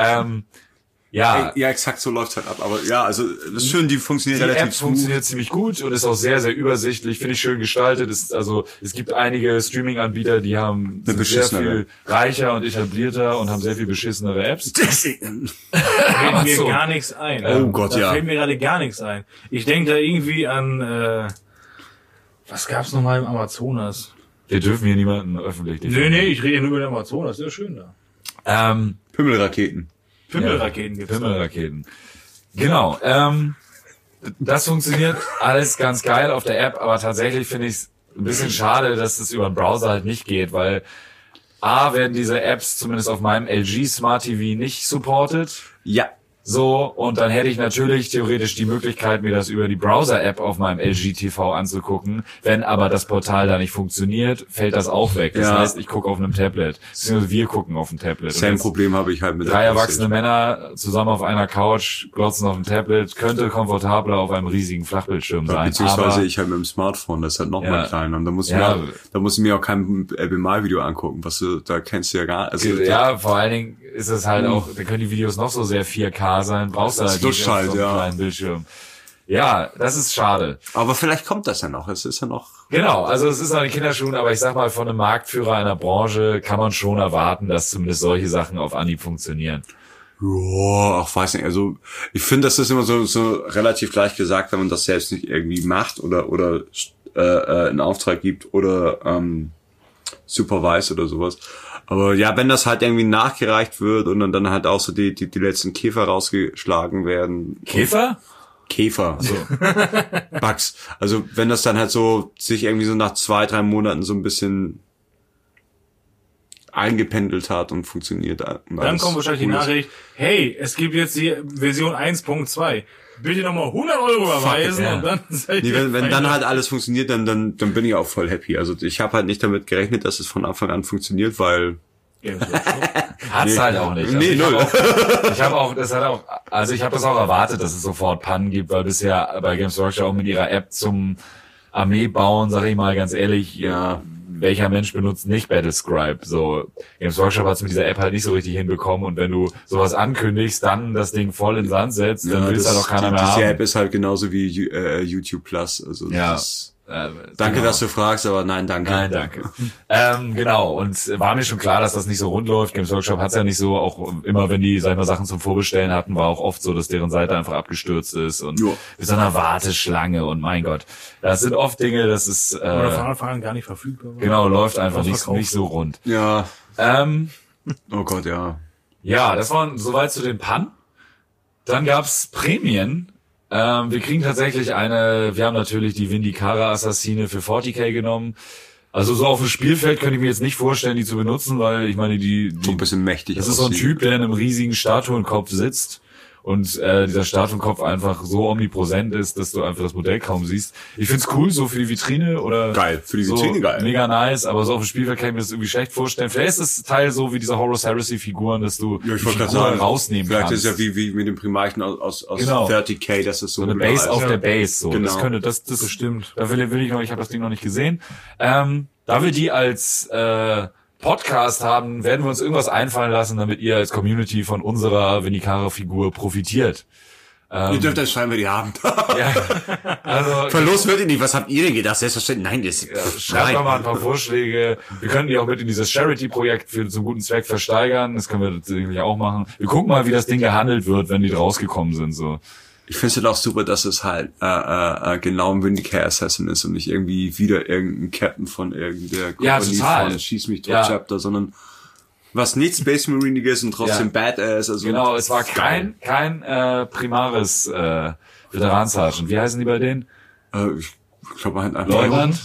Ja, exakt so läuft's halt ab. Aber ja, also das ist schön, die funktioniert relativ gut. Die App funktioniert ziemlich gut und ist auch sehr, sehr übersichtlich. Finde ich schön gestaltet. Es gibt einige Streaming-Anbieter, die sind sehr viel reicher und etablierter und haben sehr viel beschissenere Apps. Da fällt mir gar nichts ein. Oh Gott, da fällt mir gerade gar nichts ein. Ich denke da irgendwie an, was gab's nochmal im Amazonas? Wir dürfen hier niemanden öffentlich. Nee, ich rede nur über den Amazonas. Sehr schön da. Pimmelraketen. Pimmelraketen. Genau. Das funktioniert alles ganz geil auf der App, aber tatsächlich finde ich es ein bisschen schade, dass es über den Browser halt nicht geht, weil A, werden diese Apps zumindest auf meinem LG Smart TV nicht supported. Ja. So, und dann hätte ich natürlich theoretisch die Möglichkeit, mir das über die Browser-App auf meinem LG TV anzugucken. Wenn aber das Portal da nicht funktioniert, fällt das auch weg. Das heißt, ich gucke auf einem Tablet. Beziehungsweise wir gucken auf dem Tablet. Same Problem habe ich halt mit 3 erwachsene Männer zusammen auf einer Couch, glotzen auf dem Tablet, könnte komfortabler auf einem riesigen Flachbildschirm sein. Beziehungsweise ich halt mit dem Smartphone, das ist halt noch mal kleiner. Und da muss ich mir auch kein LBMA-Video angucken, was du, da kennst du ja gar nicht. Also, ja, vor allen Dingen ist es halt auch, da können die Videos noch so sehr 4K sein, brauchst du halt nicht auf so einem kleinen Bildschirm. Ja, das ist schade. Aber vielleicht kommt das ja noch, es ist ja noch... Genau, also es ist noch in den Kinderschuhen, aber ich sag mal, von einem Marktführer einer Branche kann man schon erwarten, dass zumindest solche Sachen auf Anhieb funktionieren. Ja, ach, weiß nicht, also ich finde, das ist immer so relativ leicht gesagt, wenn man das selbst nicht irgendwie macht oder in Auftrag gibt oder supervise oder sowas. Aber ja, wenn das halt irgendwie nachgereicht wird und dann halt auch so die letzten Käfer rausgeschlagen werden. Käfer? So. Bugs. Also wenn das dann halt so sich irgendwie so nach 2-3 Monaten so ein bisschen eingependelt hat und funktioniert. Dann kommt wahrscheinlich die Nachricht, hey, es gibt jetzt die Version 1.2. Bitte nochmal 100 € überweisen und dann seid ihr wenn dann halt alles funktioniert, dann bin ich auch voll happy. Also ich habe halt nicht damit gerechnet, dass es von Anfang an funktioniert, weil hat's halt auch nicht. Also nee, null. Ich habe das auch erwartet, dass es sofort Pannen gibt, weil bisher bei Games Workshop auch mit ihrer App zum Armee bauen, sag ich mal ganz ehrlich, ja, welcher Mensch benutzt nicht Battlescribe? So, Games Workshop hat's mit dieser App halt nicht so richtig hinbekommen und wenn du sowas ankündigst, dann das Ding voll in den Sand setzt, dann will's halt auch keiner mehr haben. Die App ist halt genauso wie YouTube Plus, also ja. Danke, dass du fragst, aber nein, danke. Nein, danke. Genau, und war mir schon klar, dass das nicht so rund läuft. Games Workshop hat's ja nicht so, auch immer wenn die, sag ich mal, Sachen zum Vorbestellen hatten, war auch oft so, dass deren Seite einfach abgestürzt ist und mit so einer Warteschlange und mein Gott. Das sind oft Dinge, das ist oder von Anfang an gar nicht verfügbar. Genau, läuft einfach nicht so rund. Ja. Oh Gott, ja. Ja, das waren soweit zu den Pannen. Dann gab's Prämien. Wir kriegen tatsächlich wir haben natürlich die Vindikara Assassine für 40k genommen. Also so auf dem Spielfeld könnte ich mir jetzt nicht vorstellen, die zu benutzen, weil ich meine, so ein bisschen mächtig. Das ist so ein Typ, der in einem riesigen Statuenkopf sitzt und dieser Statuenkopf einfach so omnipräsent ist, dass du einfach das Modell kaum siehst. Ich find's cool, so für die Vitrine oder geil, für die Vitrine so geil. Mega nice, aber so auf dem Spielfeld kann ich mir das irgendwie schlecht vorstellen. Vielleicht ist das Teil so wie diese Horus Heresy Figuren, dass du die Figuren rausnehmen vielleicht kannst. Vielleicht ist ja wie mit dem Primarchen aus genau. 30k, das ist so eine Base auf der Base, so. Genau. Das bestimmt. Da will ich noch, ich habe das Ding noch nicht gesehen. Da wir die als Podcast haben, werden wir uns irgendwas einfallen lassen, damit ihr als Community von unserer Vindikara-Figur profitiert. Ihr dürft das schreiben, wer die haben. Ja, also verlost wird ihr nicht. Was habt ihr denn gedacht? Selbstverständlich. Nein, schreibt doch mal ein paar Vorschläge. Wir können die auch mit in dieses Charity-Projekt zum guten Zweck versteigern. Das können wir tatsächlich auch machen. Wir gucken mal, wie das Ding gehandelt wird, wenn die rausgekommen sind, so. Ich finde es halt auch super, dass es halt genau ein Vindicare Assassin ist und nicht irgendwie wieder irgendein Captain von irgendeiner Kompanie von Schieß mich tot Chapter, sondern was nicht Space Mariniges und trotzdem Badass. Also genau, es war kein primares Veteran Sergeant. Wie heißen die bei denen? Ich glaube halt einfach Leutnant?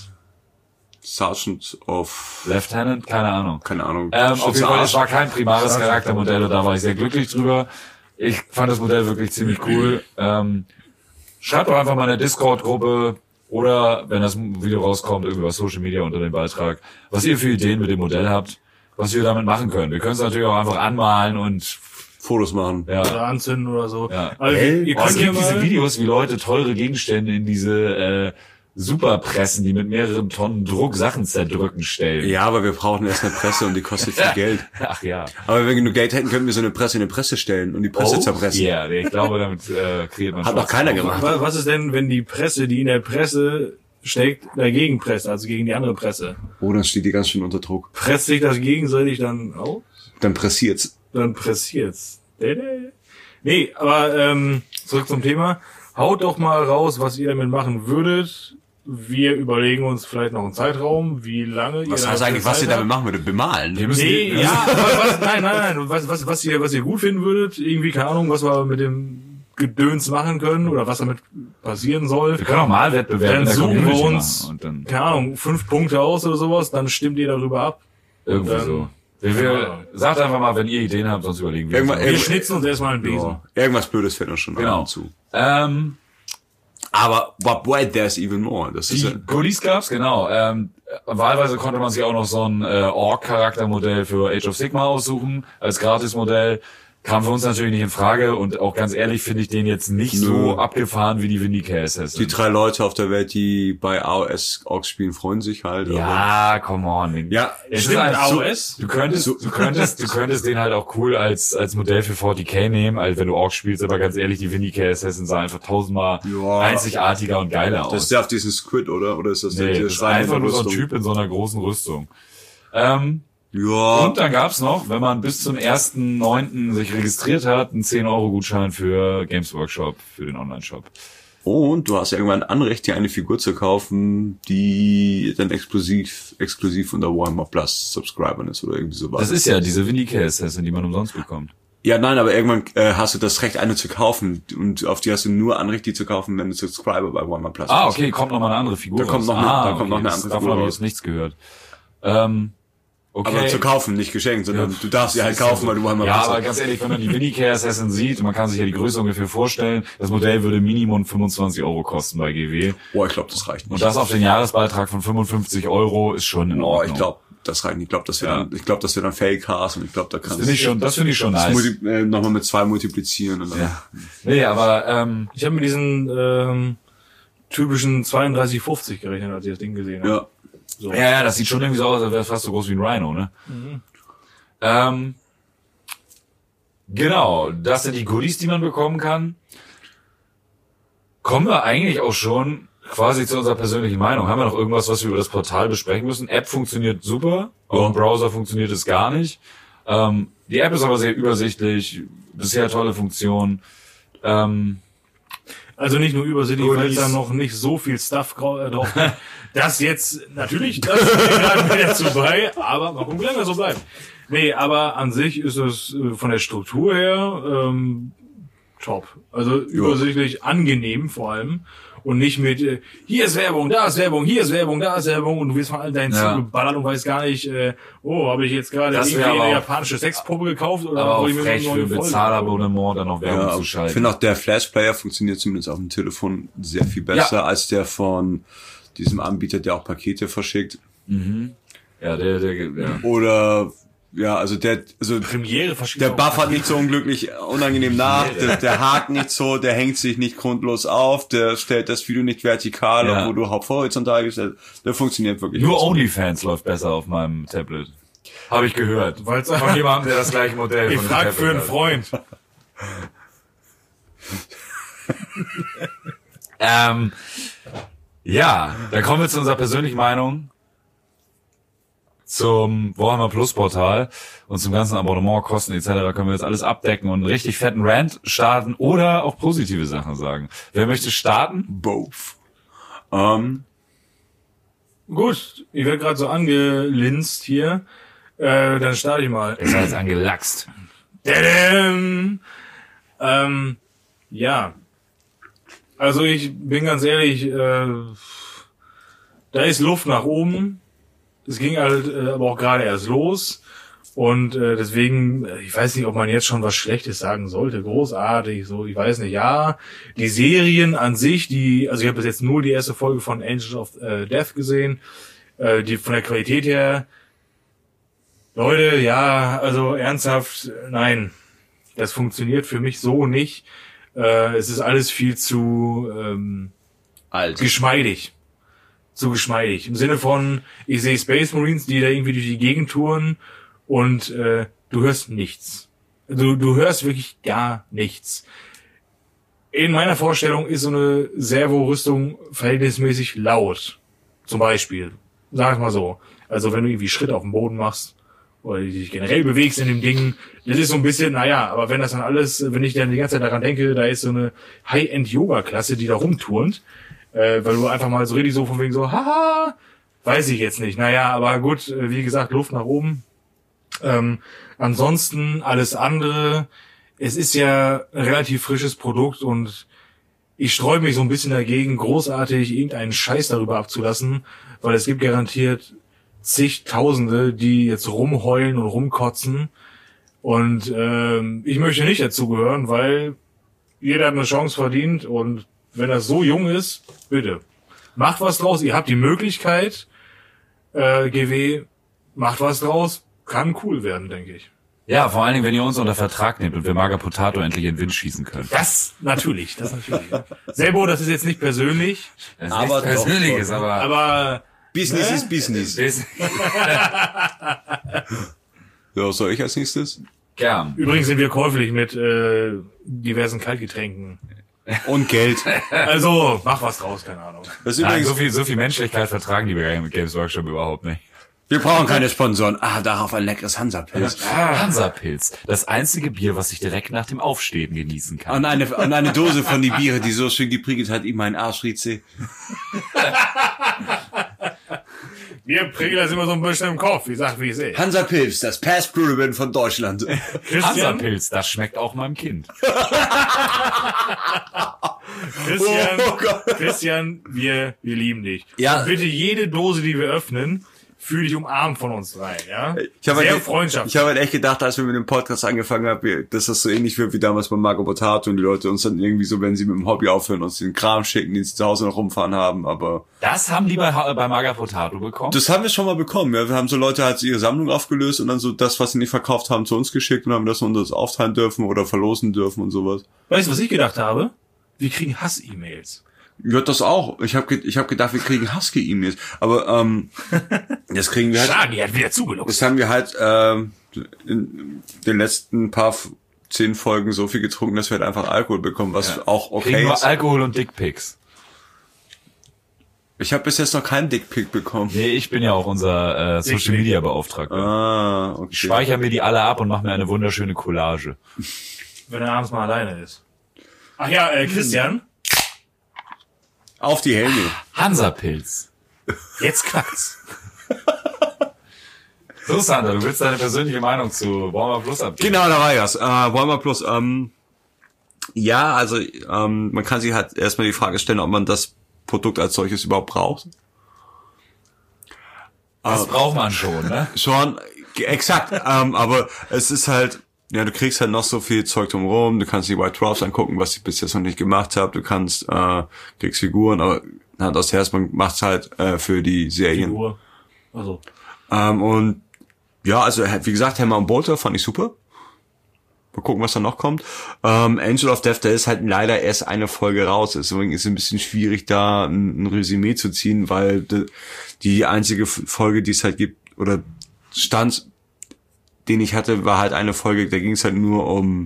Sergeant of Lieutenant? Keine Ahnung. Auf jeden Fall, es war kein primares Charaktermodell und da war ich sehr glücklich drüber. Ich fand das Modell wirklich ziemlich cool. Schreibt doch einfach mal in der Discord-Gruppe oder, wenn das Video rauskommt, irgendwie bei Social Media unter dem Beitrag, was ihr für Ideen mit dem Modell habt, was wir damit machen können. Wir können es natürlich auch einfach anmalen und Fotos machen. Ja. Oder anzünden oder so. Ja. Also, ihr könnt hier diese Videos, wie Leute teure Gegenstände in diese Superpressen, die mit mehreren Tonnen Druck Sachen zerdrücken, stellen. Ja, aber wir brauchen erst eine Presse und die kostet viel Geld. Ach ja. Aber wenn wir genug Geld hätten, könnten wir so eine Presse in eine Presse stellen und die Presse zerpressen. Ja, ich glaube, damit kreiert man Hat noch keiner gemacht. Was ist denn, wenn die Presse, die in der Presse steckt, dagegen presst, also gegen die andere Presse? Oh, dann steht die ganz schön unter Druck. Presst sich das gegenseitig dann auf? Dann pressiert's. Nee, aber zurück zum Thema. Haut doch mal raus, was ihr damit machen würdet. Wir überlegen uns vielleicht noch einen Zeitraum, wie lange was heißt eigentlich, was ihr damit machen würdet? Bemalen? Nein, was ihr gut finden würdet, irgendwie, keine Ahnung, was wir mit dem Gedöns machen können oder was damit passieren soll. Wir können auch Malwettbewerbe dann in der suchen wir Community uns, und dann, keine Ahnung, 5 Punkte aus oder sowas, dann stimmt ihr darüber ab. Irgendwie so. Sagt einfach mal, wenn ihr Ideen habt, sonst überlegen wir. Wir schnitzen uns erstmal einen Besen. Irgendwas Blödes fällt uns schon zu. Aber wait, there's even more. Das die Goodies gab's, genau. Wahlweise konnte man sich auch noch so ein Orc-Charaktermodell für Age of Sigmar aussuchen als Gratismodell. Kam für uns natürlich nicht in Frage und auch ganz ehrlich finde ich den jetzt nicht so abgefahren wie die Vindicare Assassins. Die 3 Leute auf der Welt, die bei AOS Orcs spielen, freuen sich halt. Ja, come on. Ja, es ist halt AOS. Du könntest den halt auch cool als Modell für 40k nehmen, als wenn du Orcs spielst, aber ganz ehrlich, die Vindicare Assassins sah einfach 1000-mal einzigartiger und geiler aus. Das ist ja auf diesen Squid, oder? Oder ist das das ist einfach nur so ein Typ in so einer großen Rüstung. Ja. Und dann gab's noch, wenn man bis zum 1.9. sich registriert hat, einen 10-Euro-Gutschein für Games Workshop, für den Online-Shop. Und du hast irgendwann ein Anrecht, dir eine Figur zu kaufen, die dann exklusiv unter Warhammer Plus Subscribern ist oder irgendwie sowas. Das ist ja diese Vindicare Assassin, die man umsonst bekommt. Ja, nein, aber irgendwann hast du das Recht, eine zu kaufen und auf die hast du nur Anrecht, die zu kaufen, wenn du Subscriber bei Warhammer Plus bist. Okay, kommt noch mal eine andere Figur. Da kommt noch eine andere Figur. Davon habe ich jetzt nichts gehört. Okay. Aber zu kaufen, nicht geschenkt, sondern du darfst sie halt kaufen, weil du Warhammer Plus hast. Ja, aber ganz ehrlich, wenn man die Vindicare Assassin sieht, man kann sich ja die Größe ungefähr vorstellen, das Modell würde Minimum 25 Euro kosten bei GW. Oh, ich glaube, das reicht nicht. Und das auf den Jahresbeitrag von 55 Euro ist schon in Ordnung. Ich glaube, das reicht nicht. Ich glaube, das wird dann Fake Cars und ich glaube, da kannst du. Das finde ich schon nice. Nochmal mit 2 multiplizieren und dann. Ja. Nee, aber ich habe mit diesen typischen 32,50 gerechnet, als ich das Ding gesehen habe. Ja. So. Ja, das sieht schon irgendwie so aus, als wäre es fast so groß wie ein Rhino, ne? Mhm. Genau, das sind die Goodies, die man bekommen kann. Kommen wir eigentlich auch schon quasi zu unserer persönlichen Meinung. Haben wir noch irgendwas, was wir über das Portal besprechen müssen? App funktioniert super, auch im Browser funktioniert es gar nicht. Die App ist aber sehr übersichtlich, bisher tolle Funktion. Also nicht nur übersichtlich, weil es da noch nicht so viel Stuff drauf gibt. Das jetzt, natürlich, das gerade mir dazu bei, aber mal gucken, wie lange das so bleibt. Nee, aber an sich ist es von der Struktur her top. Also übersichtlich, angenehm vor allem. Und nicht mit, hier ist Werbung, da ist Werbung, hier ist Werbung, da ist Werbung und du wirst von all deinen Zielen geballert und weißt gar nicht, habe ich jetzt gerade eine japanische Sexpuppe gekauft oder aber auch ich mir frech für ein Bezahlabonnement dann noch Werbung zu schalten. Ich finde auch, der Flash-Player funktioniert zumindest auf dem Telefon sehr viel besser als der von diesem Anbieter, der auch Pakete verschickt. Mhm. Ja, der. Oder also Premiere verschickt. Der buffert nicht so unangenehm nach, der hakt nicht so, der hängt sich nicht grundlos auf, der stellt das Video nicht vertikal, obwohl du horizontal gestellt. Der funktioniert wirklich. Nur OnlyFans läuft besser auf meinem Tablet. Habe ich gehört. Von jemandem, der das gleiche Modell ich frag für einen Freund. Ja, dann kommen wir zu unserer persönlichen Meinung zum Warhammer Plus Portal und zum ganzen Abonnement, Kosten etc. können wir jetzt alles abdecken und einen richtig fetten Rant starten oder auch positive Sachen sagen. Wer möchte starten? Both. Gut, ich werde gerade so angelinst hier. Dann starte ich mal. Ist jetzt angelachst. Ja. Also ich bin ganz ehrlich, da ist Luft nach oben. Es ging halt aber auch gerade erst los und deswegen, ich weiß nicht, ob man jetzt schon was Schlechtes sagen sollte. Großartig, so, ich weiß nicht. Ja, die Serien an sich, also ich habe bis jetzt nur die erste Folge von Angels of Death gesehen, die von der Qualität her, Leute, ja, also ernsthaft, nein, das funktioniert für mich so nicht. Es ist alles viel zu geschmeidig. Zu geschmeidig. Im Sinne von, ich sehe Space Marines, die da irgendwie durch die Gegend touren und du hörst nichts. Du hörst wirklich gar nichts. In meiner Vorstellung ist so eine Servo-Rüstung verhältnismäßig laut. Zum Beispiel. Sag ich mal so. Also wenn du irgendwie Schritte auf dem Boden machst oder dich generell bewegst in dem Ding, das ist so ein bisschen, aber wenn das dann alles, wenn ich dann die ganze Zeit daran denke, da ist so eine High-End-Yoga-Klasse, die da rumturnt, weil du einfach mal so richtig so von wegen so, haha, weiß ich jetzt nicht. Aber gut, wie gesagt, Luft nach oben. Ansonsten alles andere, es ist ja ein relativ frisches Produkt und ich sträube mich so ein bisschen dagegen, großartig irgendeinen Scheiß darüber abzulassen, weil es gibt garantiert zigtausende, die jetzt rumheulen und rumkotzen und ich möchte nicht dazugehören, weil jeder hat eine Chance verdient und wenn das so jung ist, bitte, macht was draus. Ihr habt die Möglichkeit, GW, macht was draus. Kann cool werden, denke ich. Ja, vor allen Dingen, wenn ihr uns unter Vertrag nehmt und wir Maga Potato endlich in den Wind schießen können. Das natürlich. Selber, das ist jetzt nicht persönlich. Aber persönliches, aber Business ist Business. Ja, soll ich als nächstes? Gern. Übrigens sind wir käuflich mit diversen Kaltgetränken. Und Geld. Also, mach was draus, keine Ahnung. Das ist übrigens so viel Menschlichkeit vertragen die wir mit Games Workshop überhaupt nicht. Wir brauchen keine Sponsoren. Darauf ein leckeres Hansa-Pilz. Hansa-Pilz. Das einzige Bier, was ich direkt nach dem Aufstehen genießen kann. Und eine Dose von die Biere, die so schön gepriegelt hat, ihm mein Arschritze. Wir priegeln das immer so ein bisschen im Kopf. Ich sag, wie ich sehe. Hansa-Pilz, das Past Brewing von Deutschland. Hansa-Pilz, das schmeckt auch meinem Kind. Christian, wir lieben dich. Ja. Und bitte jede Dose, die wir öffnen, fühl dich umarmt von uns drei, ja? Sehr freundschaftlich. Ich habe halt echt gedacht, als wir mit dem Podcast angefangen haben, dass das so ähnlich wird wie damals bei Maga Potato und die Leute uns dann irgendwie so, wenn sie mit dem Hobby aufhören, uns den Kram schicken, den sie zu Hause noch rumfahren haben, aber... Das haben die bei Maga Potato bekommen? Das haben wir schon mal bekommen, ja. Wir haben so Leute halt ihre Sammlung aufgelöst und dann so das, was sie nicht verkauft haben, zu uns geschickt und haben das uns aufteilen dürfen oder verlosen dürfen und sowas. Weißt du, was ich gedacht habe? Wir kriegen Hass-E-Mails. Ja, das auch. Ich hab gedacht, wir kriegen Husky-E-Mails. Aber das kriegen wir halt... Schade, die hat wieder zugelogen. Das haben wir halt in den letzten 10 Folgen so viel getrunken, dass wir halt einfach Alkohol bekommen, was auch okay kriegen ist. nur Alkohol und Dickpics. Ich habe bis jetzt noch keinen Dickpick bekommen. Nee, ich bin ja auch unser Social Media Beauftragter. Ah, okay. Ich speichere mir die alle ab und mache mir eine wunderschöne Collage. Wenn er abends mal alleine ist. Ach ja, Christian. Auf die Helme. Hansapilz. Jetzt knackt's. So, Sander, du willst deine persönliche Meinung zu Warhammer Plus abgeben? Genau, da war das. Warhammer Plus. Ja, also man kann sich halt erstmal die Frage stellen, ob man das Produkt als solches überhaupt braucht. Das braucht man schon, ne? Schon, exakt. Aber es ist halt, ja, du kriegst halt noch so viel Zeug drumherum. Du kannst die White Dwarfs angucken, was ich bis jetzt noch nicht gemacht habe. Du kannst, kriegst Figuren, aber Hand aus Herz, man macht's halt für die Serien. Figur. Also. Und ja, also wie gesagt, Hammer und Bolter fand ich super. Mal gucken, was da noch kommt. Angel of Death, da ist halt leider erst eine Folge raus. Deswegen ist es ein bisschen schwierig, da ein Resümee zu ziehen, weil die einzige Folge, die es halt gibt, oder Stand, den ich hatte, war halt eine Folge, da ging es halt nur um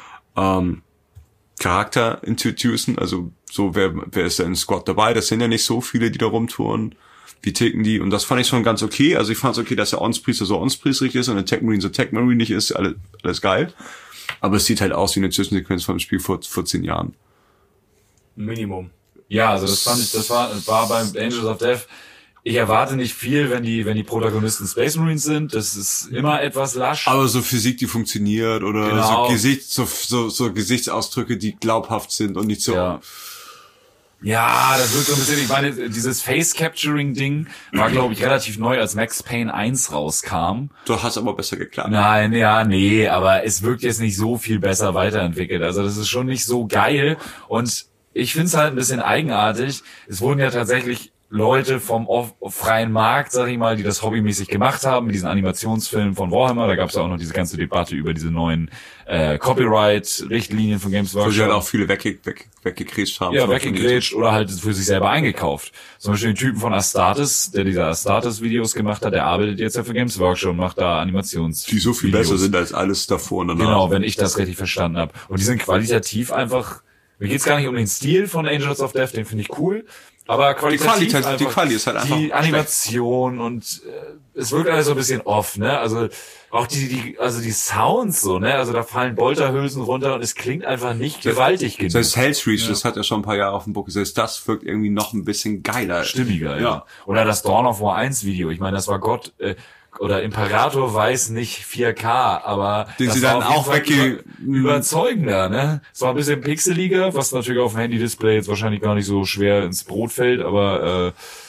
Charakter introducen. Also so, wer ist da im Squad dabei? Das sind ja nicht so viele, die da rumtouren. Wie ticken die? Und das fand ich schon ganz okay. Also ich fand es okay, dass der Onspriester so onspriesterig ist und der Tech Marine so Tech Marine nicht ist. Alles geil. Aber es sieht halt aus wie eine Zwischensequenz vom Spiel vor 10 Jahren. Minimum. Ja, also das fand ich, das war beim Angels of Death. Ich erwarte nicht viel, wenn die Protagonisten Space Marines sind. Das ist immer etwas lasch. Aber so Physik, die funktioniert oder Genau. so Gesichtsausdrücke, die glaubhaft sind und nicht so. Ja, das wird so ein bisschen, ich meine, dieses Face-Capturing-Ding war, glaube ich, relativ neu, als Max Payne 1 rauskam. Du hast aber besser geklappt. Nein, ja, nee, aber es wirkt jetzt nicht so viel besser weiterentwickelt. Also das ist schon nicht so geil und ich finde es halt ein bisschen eigenartig. Es wurden ja tatsächlich Leute vom freien Markt, sag ich mal, die das hobbymäßig gemacht haben, mit diesen Animationsfilmen von Warhammer. Da gab es ja auch noch diese ganze Debatte über diese neuen Copyright-Richtlinien von Games Workshop. Wo sie halt auch viele weggekrätscht haben. Ja, weggekrätscht oder halt für sich selber eingekauft. Zum Beispiel den Typen von Astartes, der diese Astartes-Videos gemacht hat, der arbeitet jetzt ja für Games Workshop und macht da Animationsvideos. Die so viel besser sind als alles davor und danach. Genau, wenn ich das richtig verstanden habe. Und die sind qualitativ einfach, mir geht's gar nicht um den Stil von Angels of Death, den finde ich cool. Aber qualitativ die Quali ist halt einfach die Animation und es wirkt alles so ein bisschen off, ne? Also auch die Sounds so, ne? Also da fallen Bolterhülsen runter und es klingt einfach nicht gewaltig genug. Selbst Hellsreach, das hat ja schon ein paar Jahre auf dem Buckel. Selbst das wirkt irgendwie noch ein bisschen geiler. Stimmiger, ja. Oder das Dawn of War 1 Video. Ich meine, das war oder Imperator weiß nicht 4K, aber den das sie war dann auf auch überzeugender, ne? Es war ein bisschen pixeliger, was natürlich auf dem Handy-Display jetzt wahrscheinlich gar nicht so schwer ins Brot fällt, aber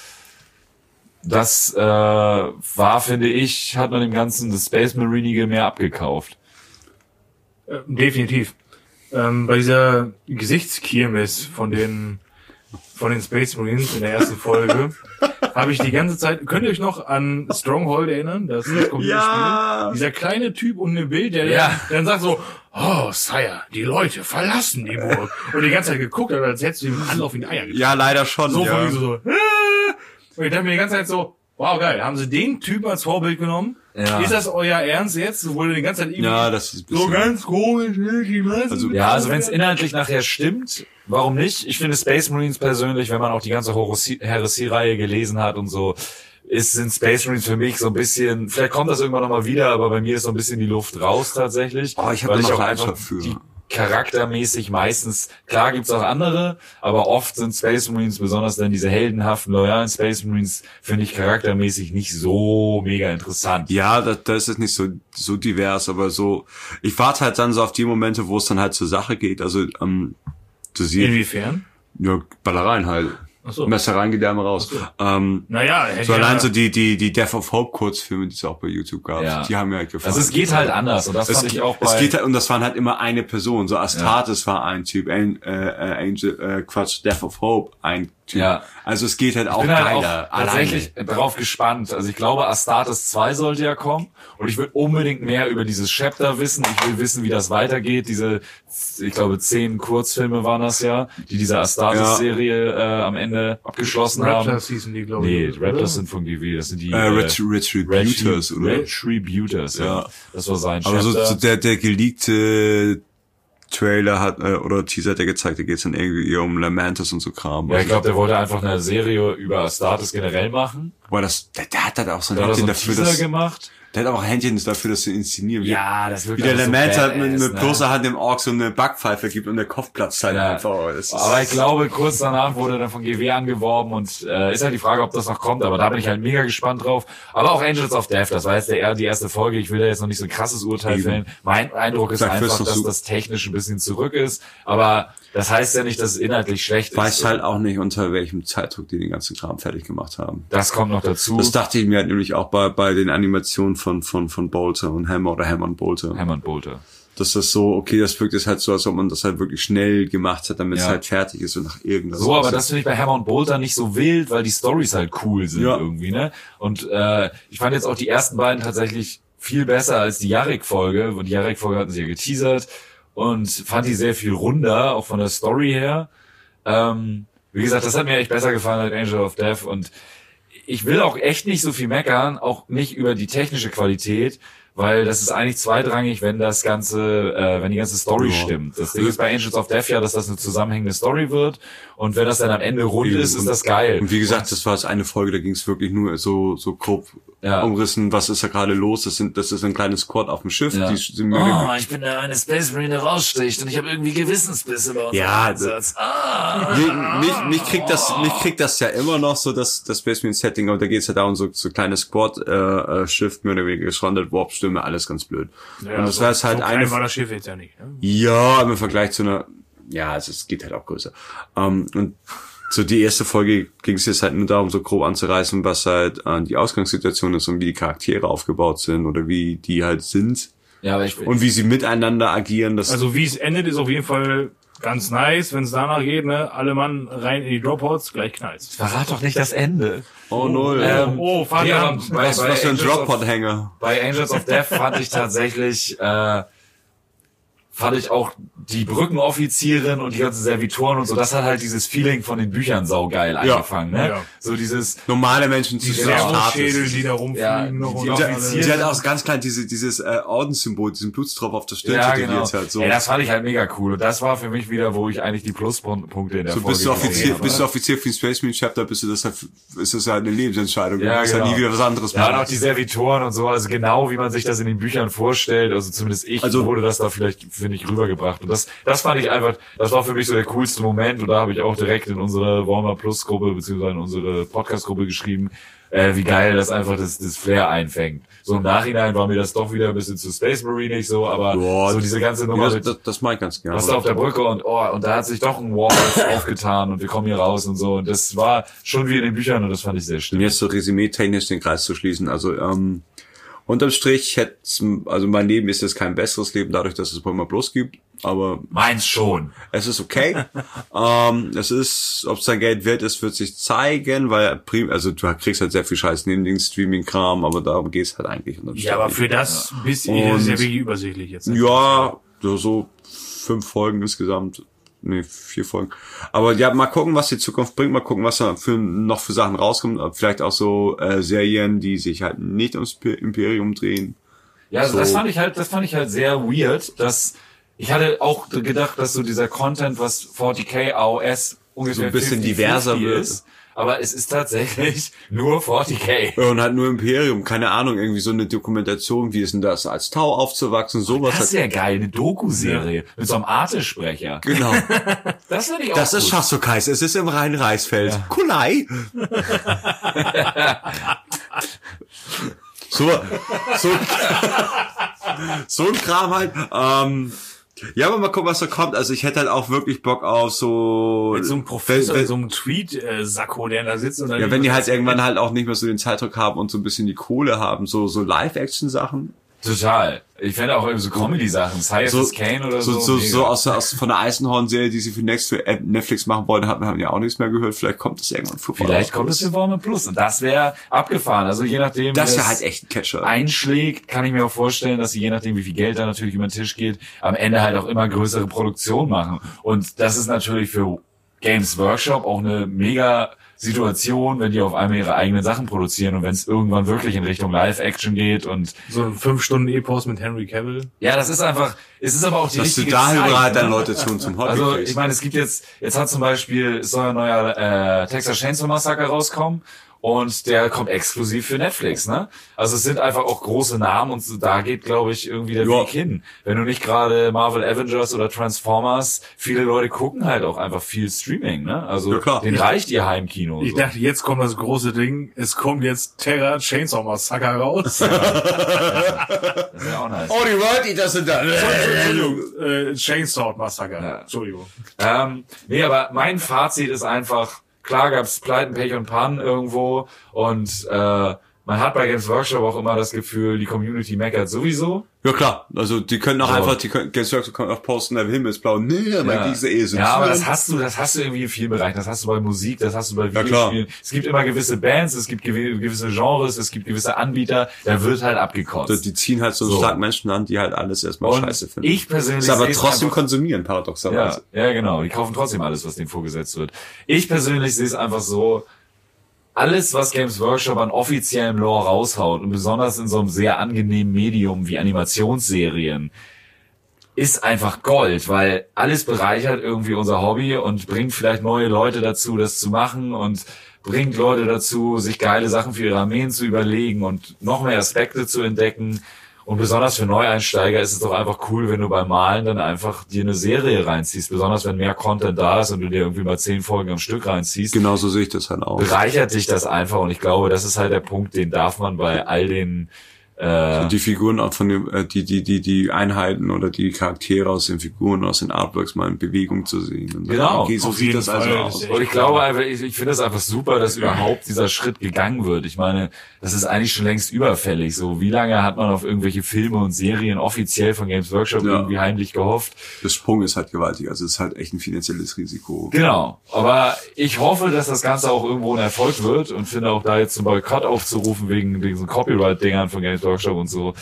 das war, finde ich, hat man dem Ganzen das Space Marinige mehr abgekauft. Definitiv. Bei dieser Gesichtskirmes von den Space Marines in der ersten Folge habe ich die ganze Zeit, könnt ihr euch noch an Stronghold erinnern? Das Computerspiel? Dieser kleine Typ und ein Bild, der dann sagt so, oh, Sire, die Leute verlassen die Burg. Und die ganze Zeit geguckt hat, als hättest du ihm Anlauf in die Eier gekriegt. Ja, leider schon. So ja. von so. Und ich dachte mir die ganze Zeit so, wow, geil, haben sie den Typen als Vorbild genommen? Ja. Ist das euer Ernst jetzt? Wo ihr die ganze Zeit irgendwie das ist so ganz komisch, also wenn es inhaltlich nachher stimmt, warum nicht? Ich finde Space Marines persönlich, wenn man auch die ganze Heresy-Reihe gelesen hat und so, sind Space Marines für mich so ein bisschen, vielleicht kommt das irgendwann nochmal wieder, aber bei mir ist so ein bisschen die Luft raus tatsächlich. Oh, ich habe noch Leidenschaft für. Charaktermäßig meistens, klar gibt's auch andere, aber oft sind Space Marines, besonders dann diese heldenhaften, loyalen Space Marines, finde ich charaktermäßig nicht so mega interessant. Ja, das ist nicht so divers, aber so, ich warte halt dann so auf die Momente, wo es dann halt zur Sache geht, also, du siehst. Inwiefern? Ja, Ballereien halt. Ach so. Messer rein, Gedärme raus. Naja, so allein so die Death of Hope Kurzfilme, die es auch bei YouTube gab, die haben mir halt gefallen. Also es geht halt anders und das fand ich auch bei... Und das waren halt immer eine Person, so Astartes war ein Typ, Death of Hope ein Typ. Ja. Also es geht halt auch geiler. halt auch tatsächlich darauf gespannt. Also ich glaube, Astartes 2 sollte ja kommen und ich will unbedingt mehr über dieses Chapter wissen. Ich will wissen, wie das weitergeht. Ich glaube 10 Kurzfilme waren das ja, die diese Astartes-Serie am Ende abgeschlossen haben. Raptors hießen die, glaube ich. Nee, Raptors sind von GW. Das sind die Retributors, oder? Retributors, ja. Das war sein Chapter. Aber so der geleakte Trailer hat oder Teaser hat er gezeigt, da geht's dann irgendwie eher um Lamentus und so Kram. Ja, ich glaube, der wollte einfach eine Serie über Astartes generell machen. Boah, der hat halt auch so ein Händchen dafür, das gemacht. Der hat auch ein Händchen dafür, das zu inszenieren. Ja, das wird wie der Lament halt mit ne? bloßer Hand dem Ork so eine Backpfeife gibt und der Kopf platzt halt einfach. Aber ich glaube, kurz danach wurde dann von GW angeworben und ist halt die Frage, ob das noch kommt. Aber da bin ich halt mega gespannt drauf. Aber auch Angels of Death, das war jetzt die erste Folge. Ich will da jetzt noch nicht so ein krasses Urteil fällen. Mein Eindruck ist einfach, dass das technisch ein bisschen zurück ist. Aber das heißt ja nicht, dass es inhaltlich schlecht ist. Weiß halt auch nicht, unter welchem Zeitdruck die den ganzen Kram fertig gemacht haben. Das kommt noch dazu. Das dachte ich mir halt nämlich auch bei den Animationen von Bolter und Hammer oder Hammer und Bolter. Hammer und Bolter. Dass das so, okay, das wirkt jetzt halt so, als ob man das halt wirklich schnell gemacht hat, damit es halt fertig ist und nach irgendwas. So, aber das finde ich bei Hammer und Bolter nicht so wild, weil die Storys halt cool sind irgendwie, ne? Und ich fand jetzt auch die ersten beiden tatsächlich viel besser als die Jarek-Folge. Die Jarek-Folge hatten sie ja geteasert. Und fand die sehr viel runder, auch von der Story her. Wie gesagt, das hat mir echt besser gefallen als Angel of Death. Und ich will auch echt nicht so viel meckern, auch nicht über die technische Qualität, weil das ist eigentlich zweitrangig, wenn die ganze Story stimmt. Das Ding ist bei Angels of Death ja, dass das eine zusammenhängende Story wird. Und wenn das dann am Ende rund ist das geil. Und wie gesagt, das war jetzt eine Folge, da ging es wirklich nur so grob umrissen, was ist da gerade los. Das ist ein kleines Squad auf dem Schiff. Ja. Ich bin der eine Space Marine, der raussticht und ich habe irgendwie Gewissensbisse bei unserem Einsatz. Mich kriegt das ja immer noch so, das Space Marine Setting, aber da geht's ja da um so kleine Squad Schiff, mehr oder weniger geschrottet, Warp-Stimme, alles ganz blöd. Ja, und das war jetzt halt eine war das Schiff jetzt ja nicht. Ne? Ja, im Vergleich zu einer, es geht halt auch größer. Und so die erste Folge ging es jetzt halt nur darum, so grob anzureißen, was halt die Ausgangssituation ist und wie die Charaktere aufgebaut sind oder wie die halt sind. Ja, aber und wie sie miteinander agieren. Also wie es endet, ist auf jeden Fall ganz nice, wenn es danach geht, ne? Alle Mann rein in die Dropouts, gleich knallt's. Verrat doch nicht das Ende. Oh null. Fabian. Was für ein Dropod-Hänger. Bei Angels of Death fand ich tatsächlich, auch die Brückenoffizierin und die ganzen Servitoren und so, das hat halt dieses Feeling von den Büchern saugeil eingefangen, ne? Ja. So dieses normale Menschen, die Servoschädel, die da rumfliegen. Die hat auch ganz klein dieses Ordenssymbol, diesen Blutstropf auf der Stirn tätowiert halt so. Ja, das fand ich halt mega cool und das war für mich wieder, wo ich eigentlich die Pluspunkte in der Folge bist du Offizier für den Space Marine Chapter, ist das halt eine Lebensentscheidung. Du musst ja nie wieder was anderes machen. Ja, und auch die Servitoren und so, also genau wie man sich das in den Büchern vorstellt, also zumindest wurde das da vielleicht, finde ich, rübergebracht. Und das fand ich einfach, das war für mich so der coolste Moment und da habe ich auch direkt in unsere Warhammer Plus Gruppe beziehungsweise in unsere Podcast Gruppe geschrieben, wie geil das einfach das Flair einfängt. So im Nachhinein war mir das doch wieder ein bisschen zu Space Marine nicht so, aber so diese ganze Nummer. Das mag ich ganz gerne. Was da auf der Brücke und da hat sich doch ein War aufgetan und wir kommen hier raus und so und das war schon wie in den Büchern und das fand ich sehr stimmig. Mir ist so resümee-technisch den Kreis zu schließen, also unterm Strich mein Leben ist jetzt kein besseres Leben dadurch, dass es Warhammer Plus gibt, aber meins schon. Es ist okay. Es ist, ob es dein Geld wert ist, wird sich zeigen, weil du kriegst halt sehr viel Scheiß neben den Streaming-Kram, aber darum geht's halt eigentlich. Ja, aber für das bisschen ist ja wirklich übersichtlich jetzt. Ja, so 5 Folgen insgesamt. 4 Folgen. Aber ja, mal gucken, was die Zukunft bringt, mal gucken, was da noch für Sachen rauskommt. Vielleicht auch so Serien, die sich halt nicht ums Imperium drehen. Ja, also das fand ich halt sehr weird, dass ich hatte auch gedacht, dass so dieser Content, was 40k AOS ungefähr so ein bisschen diverser ist. Aber es ist tatsächlich nur 40k. Und halt nur Imperium, keine Ahnung, irgendwie so eine Dokumentation, wie ist denn das, als Tau aufzuwachsen, sowas. Das ist ja geil, eine Doku-Serie mit so einem Arte-Sprecher. Genau. Das finde ich auch Das ist Chassokais, es ist im Rhein-Reisfeld. Ja. Kulai. so ein Kram halt. Ja, aber mal gucken, was da kommt. Also ich hätte halt auch wirklich Bock auf so... Mit so einem Professor, so einem Tweet-Sakko, der da sitzt. Und dann wenn die halt irgendwann halt auch nicht mehr so den Zeitdruck haben und so ein bisschen die Kohle haben, so Live-Action-Sachen. Total. Ich fände auch so Comedy-Sachen, Cyrus Kane oder so. So von der Eisenhorn-Serie, die sie für Netflix machen wollten, haben wir ja auch nichts mehr gehört. Vielleicht kommt es irgendwann vorbei. Vielleicht kommt es für Warhammer Plus und das wäre abgefahren. Also je nachdem, das wäre halt echt ein Catcher. Einschlägt, kann ich mir auch vorstellen, dass sie je nachdem, wie viel Geld da natürlich über den Tisch geht, am Ende halt auch immer größere Produktionen machen. Und das ist natürlich für Games Workshop auch eine mega Situation, wenn die auf einmal ihre eigenen Sachen produzieren und wenn es irgendwann wirklich in Richtung Live-Action geht und so ein 5-Stunden-Epos mit Henry Cavill. Ja, das ist einfach, es ist aber auch die dass richtige du da Zeit, überall ne? dann Leute zum Hobby Also kriegst. ich meine, es gibt jetzt hat zum Beispiel, es soll ein neuer Texas Chainsaw Massacre rauskommen. Und der kommt exklusiv für Netflix, ne? Also es sind einfach auch große Namen und so, da geht, glaube ich, irgendwie der Weg hin. Wenn du nicht gerade Marvel Avengers oder Transformers, viele Leute gucken halt auch einfach viel Streaming, ne? Also denen reicht ihr Heimkino. Ich dachte, jetzt kommt das große Ding, es kommt jetzt Terra Chainsaw Massacre raus. Das ist ja auch nice. Oh, die Leute, das sind da. Chainsaw Massacre. Ja. Entschuldigung. Nee, aber mein Fazit ist einfach, klar gab's Pleiten, Pech und Pannen irgendwo und man hat bei Games Workshop auch immer das Gefühl, die Community meckert sowieso. Ja klar, also die können auch einfach, Games Workshop können auch posten, der Himmel ist blau. Nee, aber diese sind aber das hast du irgendwie in vielen Bereichen. Das hast du bei Musik, das hast du bei Videospielen. Es gibt immer gewisse Bands, es gibt gewisse Genres, es gibt gewisse Anbieter, da wird halt abgekotzt. Die ziehen halt so stark Menschen an, die halt alles erstmal scheiße finden. Ich persönlich das aber trotzdem konsumieren, paradoxerweise. Ja, genau. Die kaufen trotzdem alles, was denen vorgesetzt wird. Ich persönlich sehe es einfach so, alles, was Games Workshop an offiziellem Lore raushaut und besonders in so einem sehr angenehmen Medium wie Animationsserien, ist einfach Gold, weil alles bereichert irgendwie unser Hobby und bringt vielleicht neue Leute dazu, das zu machen und bringt Leute dazu, sich geile Sachen für ihre Armeen zu überlegen und noch mehr Aspekte zu entdecken. Und besonders für Neueinsteiger ist es doch einfach cool, wenn du beim Malen dann einfach dir eine Serie reinziehst. Besonders wenn mehr Content da ist und du dir irgendwie mal 10 Folgen am Stück reinziehst. Genauso sehe ich das halt auch. Bereichert dich das einfach. Und ich glaube, das ist halt der Punkt, den darf man bei all den die Figuren auch von dem, die Einheiten oder die Charaktere aus den Figuren, aus den Artworks mal in Bewegung zu sehen. Und genau. Okay, so sieht das also aus. Und ich glaube einfach, ich finde es einfach super, dass überhaupt dieser Schritt gegangen wird. Ich meine, das ist eigentlich schon längst überfällig. So, wie lange hat man auf irgendwelche Filme und Serien offiziell von Games Workshop irgendwie heimlich gehofft? Der Sprung ist halt gewaltig. Also es ist halt echt ein finanzielles Risiko. Genau. Aber ich hoffe, dass das Ganze auch irgendwo ein Erfolg wird und finde auch da jetzt zum Boykott aufzurufen wegen diesen Copyright-Dingern von Games Workshop und so.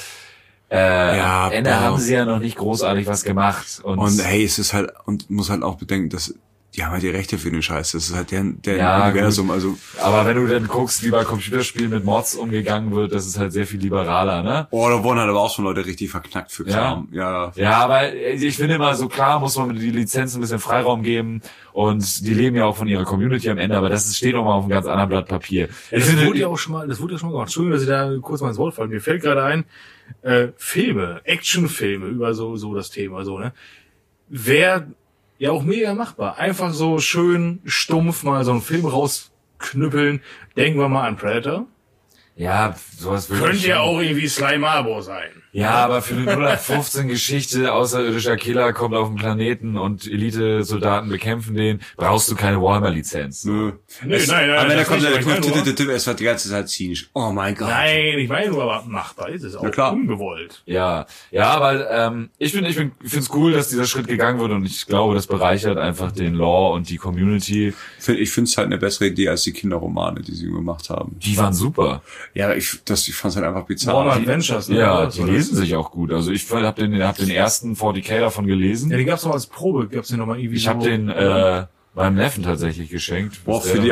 Am Ende haben sie ja noch nicht großartig was gemacht. Und hey, es ist halt, und muss halt auch bedenken, dass die haben halt die Rechte für den Scheiß. Das ist halt der Universum. Gut. Also. Aber wenn du dann guckst, wie bei Computerspielen mit Mods umgegangen wird, das ist halt sehr viel liberaler, ne? Oh, da wurden halt aber auch schon Leute richtig verknackt für Kram. Ja, aber ich finde immer so klar, muss man die Lizenz ein bisschen Freiraum geben und die leben ja auch von ihrer Community am Ende, aber das steht auch mal auf einem ganz anderen Blatt Papier. Das wurde ja schon mal gemacht. Entschuldigung, dass ich da kurz mal ins Wort falle. Mir fällt gerade ein, Filme, Actionfilme über so das Thema, so, ne? Wäre ja auch mega machbar. Einfach so schön stumpf mal so einen Film rausknüppeln. Denken wir mal an Predator. Ja, sowas würde könnte ja auch irgendwie Sly Marbo sein. Ja, aber für eine 0815-Geschichte, außerirdischer Killer kommt auf den Planeten und Elite-Soldaten bekämpfen den, brauchst du keine Warhammer-Lizenz. Nö. Nein. Aber wenn er kommt, es wird die ganze Zeit zynisch. Oh mein Gott. Nein, ich meine nur, aber machbar ist es auch. Ja, klar. Ungewollt. Ja, aber ich finde es cool, dass dieser Schritt gegangen wird und ich glaube, das bereichert einfach den Lore und die Community. Ich finde es halt eine bessere Idee als die Kinderromane, die sie gemacht haben. Die waren super. Ja, ich fand es halt einfach bizarr. Warhammer Adventures, ne? Ja, die lesen sich auch gut. Also ich hab den ersten 40k davon gelesen. Ja, den gab's noch als Probe, gab's den nochmal irgendwie. Ich habe den meinem Neffen tatsächlich geschenkt. Boah, für die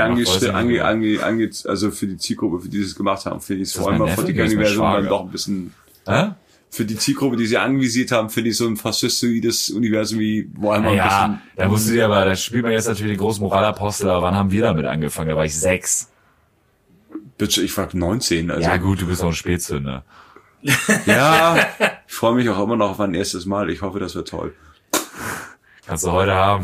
also für die Zielgruppe, für die sie es gemacht haben, finde ich es vor allem auf die Universum dann doch ein bisschen. Für die Zielgruppe, die sie anvisiert haben, finde ich so ein faschistoides Universum wie Warhammer. Ja, da musst du aber, da spielt man jetzt natürlich den großen Moralapostel, aber wann haben wir damit angefangen? Da war ich 6. Bitte, ich war 19. Also. Ja gut, du bist auch ein Spätzünder. Ja, ich freue mich auch immer noch auf mein erstes Mal. Ich hoffe, das wird toll. Kannst du heute haben.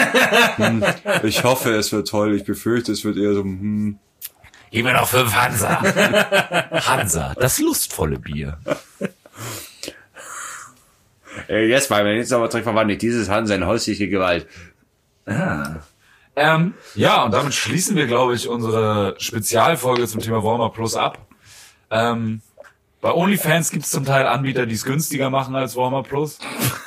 Ich hoffe, es wird toll. Ich befürchte, es wird eher so, Gib mir noch 5 Hansa. Hansa, das lustvolle Bier. Jetzt mal, wenn jetzt aber zurück verwandelt, dieses Hansa in häusliche Gewalt. Ja, und damit schließen wir, glaube ich, unsere Spezialfolge zum Thema Warhammer Plus ab. Bei OnlyFans gibt es zum Teil Anbieter, die es günstiger machen als Warhammer Plus.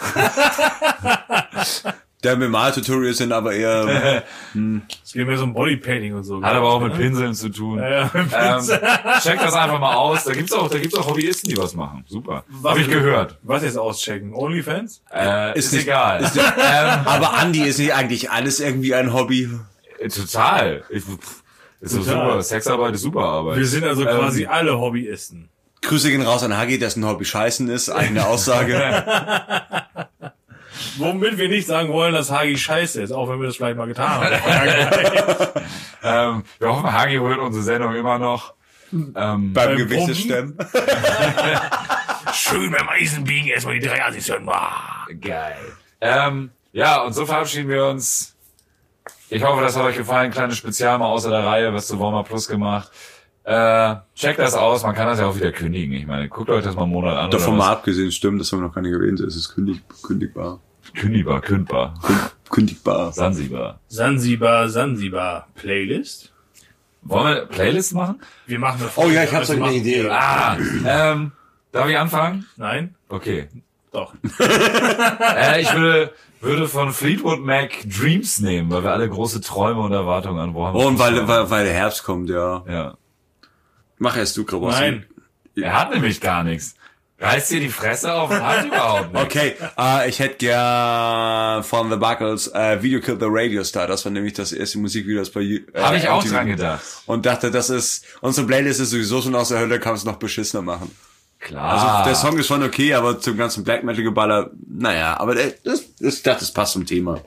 Der mit Mal-Tutorials sind aber eher... Es geht mehr so um Bodypainting und so. Hat aber auch mit Pinseln zu tun. Checkt das einfach mal aus. Da gibt's auch Hobbyisten, die was machen. Super. Hab ich gehört. Was jetzt auschecken? OnlyFans? Ist nicht, egal. Aber Andi, ist nicht eigentlich alles irgendwie ein Hobby? Total. Ist so super. Sexarbeit ist super Arbeit. Wir sind also quasi alle Hobbyisten. Grüße gehen raus an Hagi, dessen Hobby Scheißen ist. Eigene Aussage. Womit wir nicht sagen wollen, dass Hagi scheiße ist, auch wenn wir das vielleicht mal getan haben. Wir hoffen, Hagi hört unsere Sendung immer noch. Beim Gewichtestemmen. Schön beim Eisenbiegen erstmal die 3 Assis hören. Geil. Ja, und so verabschieden wir uns. Ich hoffe, das hat euch gefallen. Kleines Spezial mal außer der Reihe, was zu Warmer Plus gemacht. Checkt das aus, man kann das ja auch wieder kündigen. Ich meine, guckt euch das mal einen Monat an. Davon mal abgesehen, stimmt, das haben wir noch gar nicht erwähnt, es ist kündigbar. Kündbar. Kündigbar. Sansibar. Playlist? Wollen wir Playlist machen? Wir machen eine Folge. Oh ja, ich habe so eine Idee. Darf ich anfangen? Nein? Okay. Doch. Ich würde von Fleetwood Mac Dreams nehmen, weil wir alle große Träume und Erwartungen an Warhammer. Oh, und weil der Herbst kommt, ja. Ja. Mach erst du, Grabos. Nein. Er hat nämlich gar nichts. Reißt dir die Fresse auf und hat überhaupt nichts. Okay, ich hätte gern von The Buckles Video Killed the Radio Star. Das war nämlich das erste Musikvideo, das bei Habe ich auch dran gedacht. Und dachte, das ist, unsere Playlist ist sowieso schon aus der Hölle, kann es noch beschissener machen. Klar. Also der Song ist schon okay, aber zum ganzen Black Metal Geballer, naja, aber ich dachte, das passt zum Thema.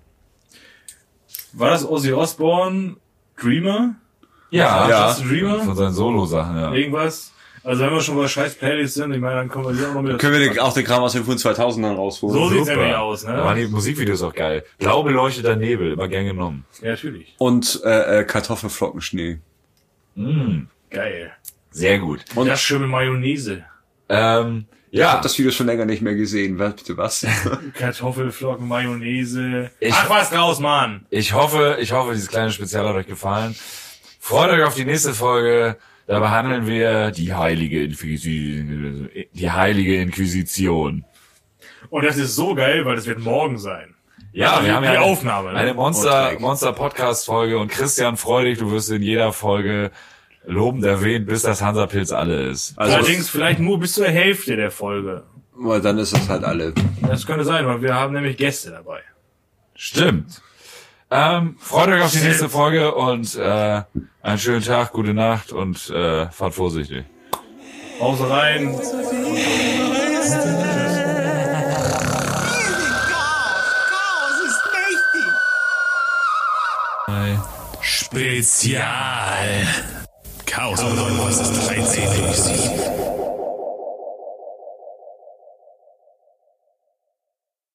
War das Ozzy Osbourne Dreamer? Ja. Das Dreamer? Von seinen Solo-Sachen, ja. Irgendwas? Also wenn wir schon bei scheiß Playlists sind, ich meine, dann können wir die auch noch mit. Können wir auch den Kram aus den 2000ern rausholen. So sieht's nämlich aus, ne? Da waren die Musikvideos auch geil. Blau beleuchteter Nebel, immer gern genommen. Ja, natürlich. Und Kartoffelflockenschnee. Geil. Sehr gut. Und das schön mit Mayonnaise. Ich habe das Video schon länger nicht mehr gesehen. Bitte was? Kartoffelflocken, Mayonnaise. Ach, was draus, Mann! Ich hoffe, dieses kleine Spezial hat euch gefallen. Freut euch auf die nächste Folge. Da behandeln wir die heilige Inquisition. Und das ist so geil, weil das wird morgen sein. Ja, also wir haben ja die Aufnahme. Eine Monster Podcast Folge und Christian, freu dich, du wirst in jeder Folge lobend erwähnt, bis das Hansapilz alle ist. Also allerdings vielleicht nur bis zur Hälfte der Folge. Weil dann ist es halt alle. Das könnte sein, weil wir haben nämlich Gäste dabei. Stimmt. Freut euch auf die nächste Folge und einen schönen Tag, gute Nacht und fahrt vorsichtig. Hause rein. Spezial. Chaos 13 durch 7.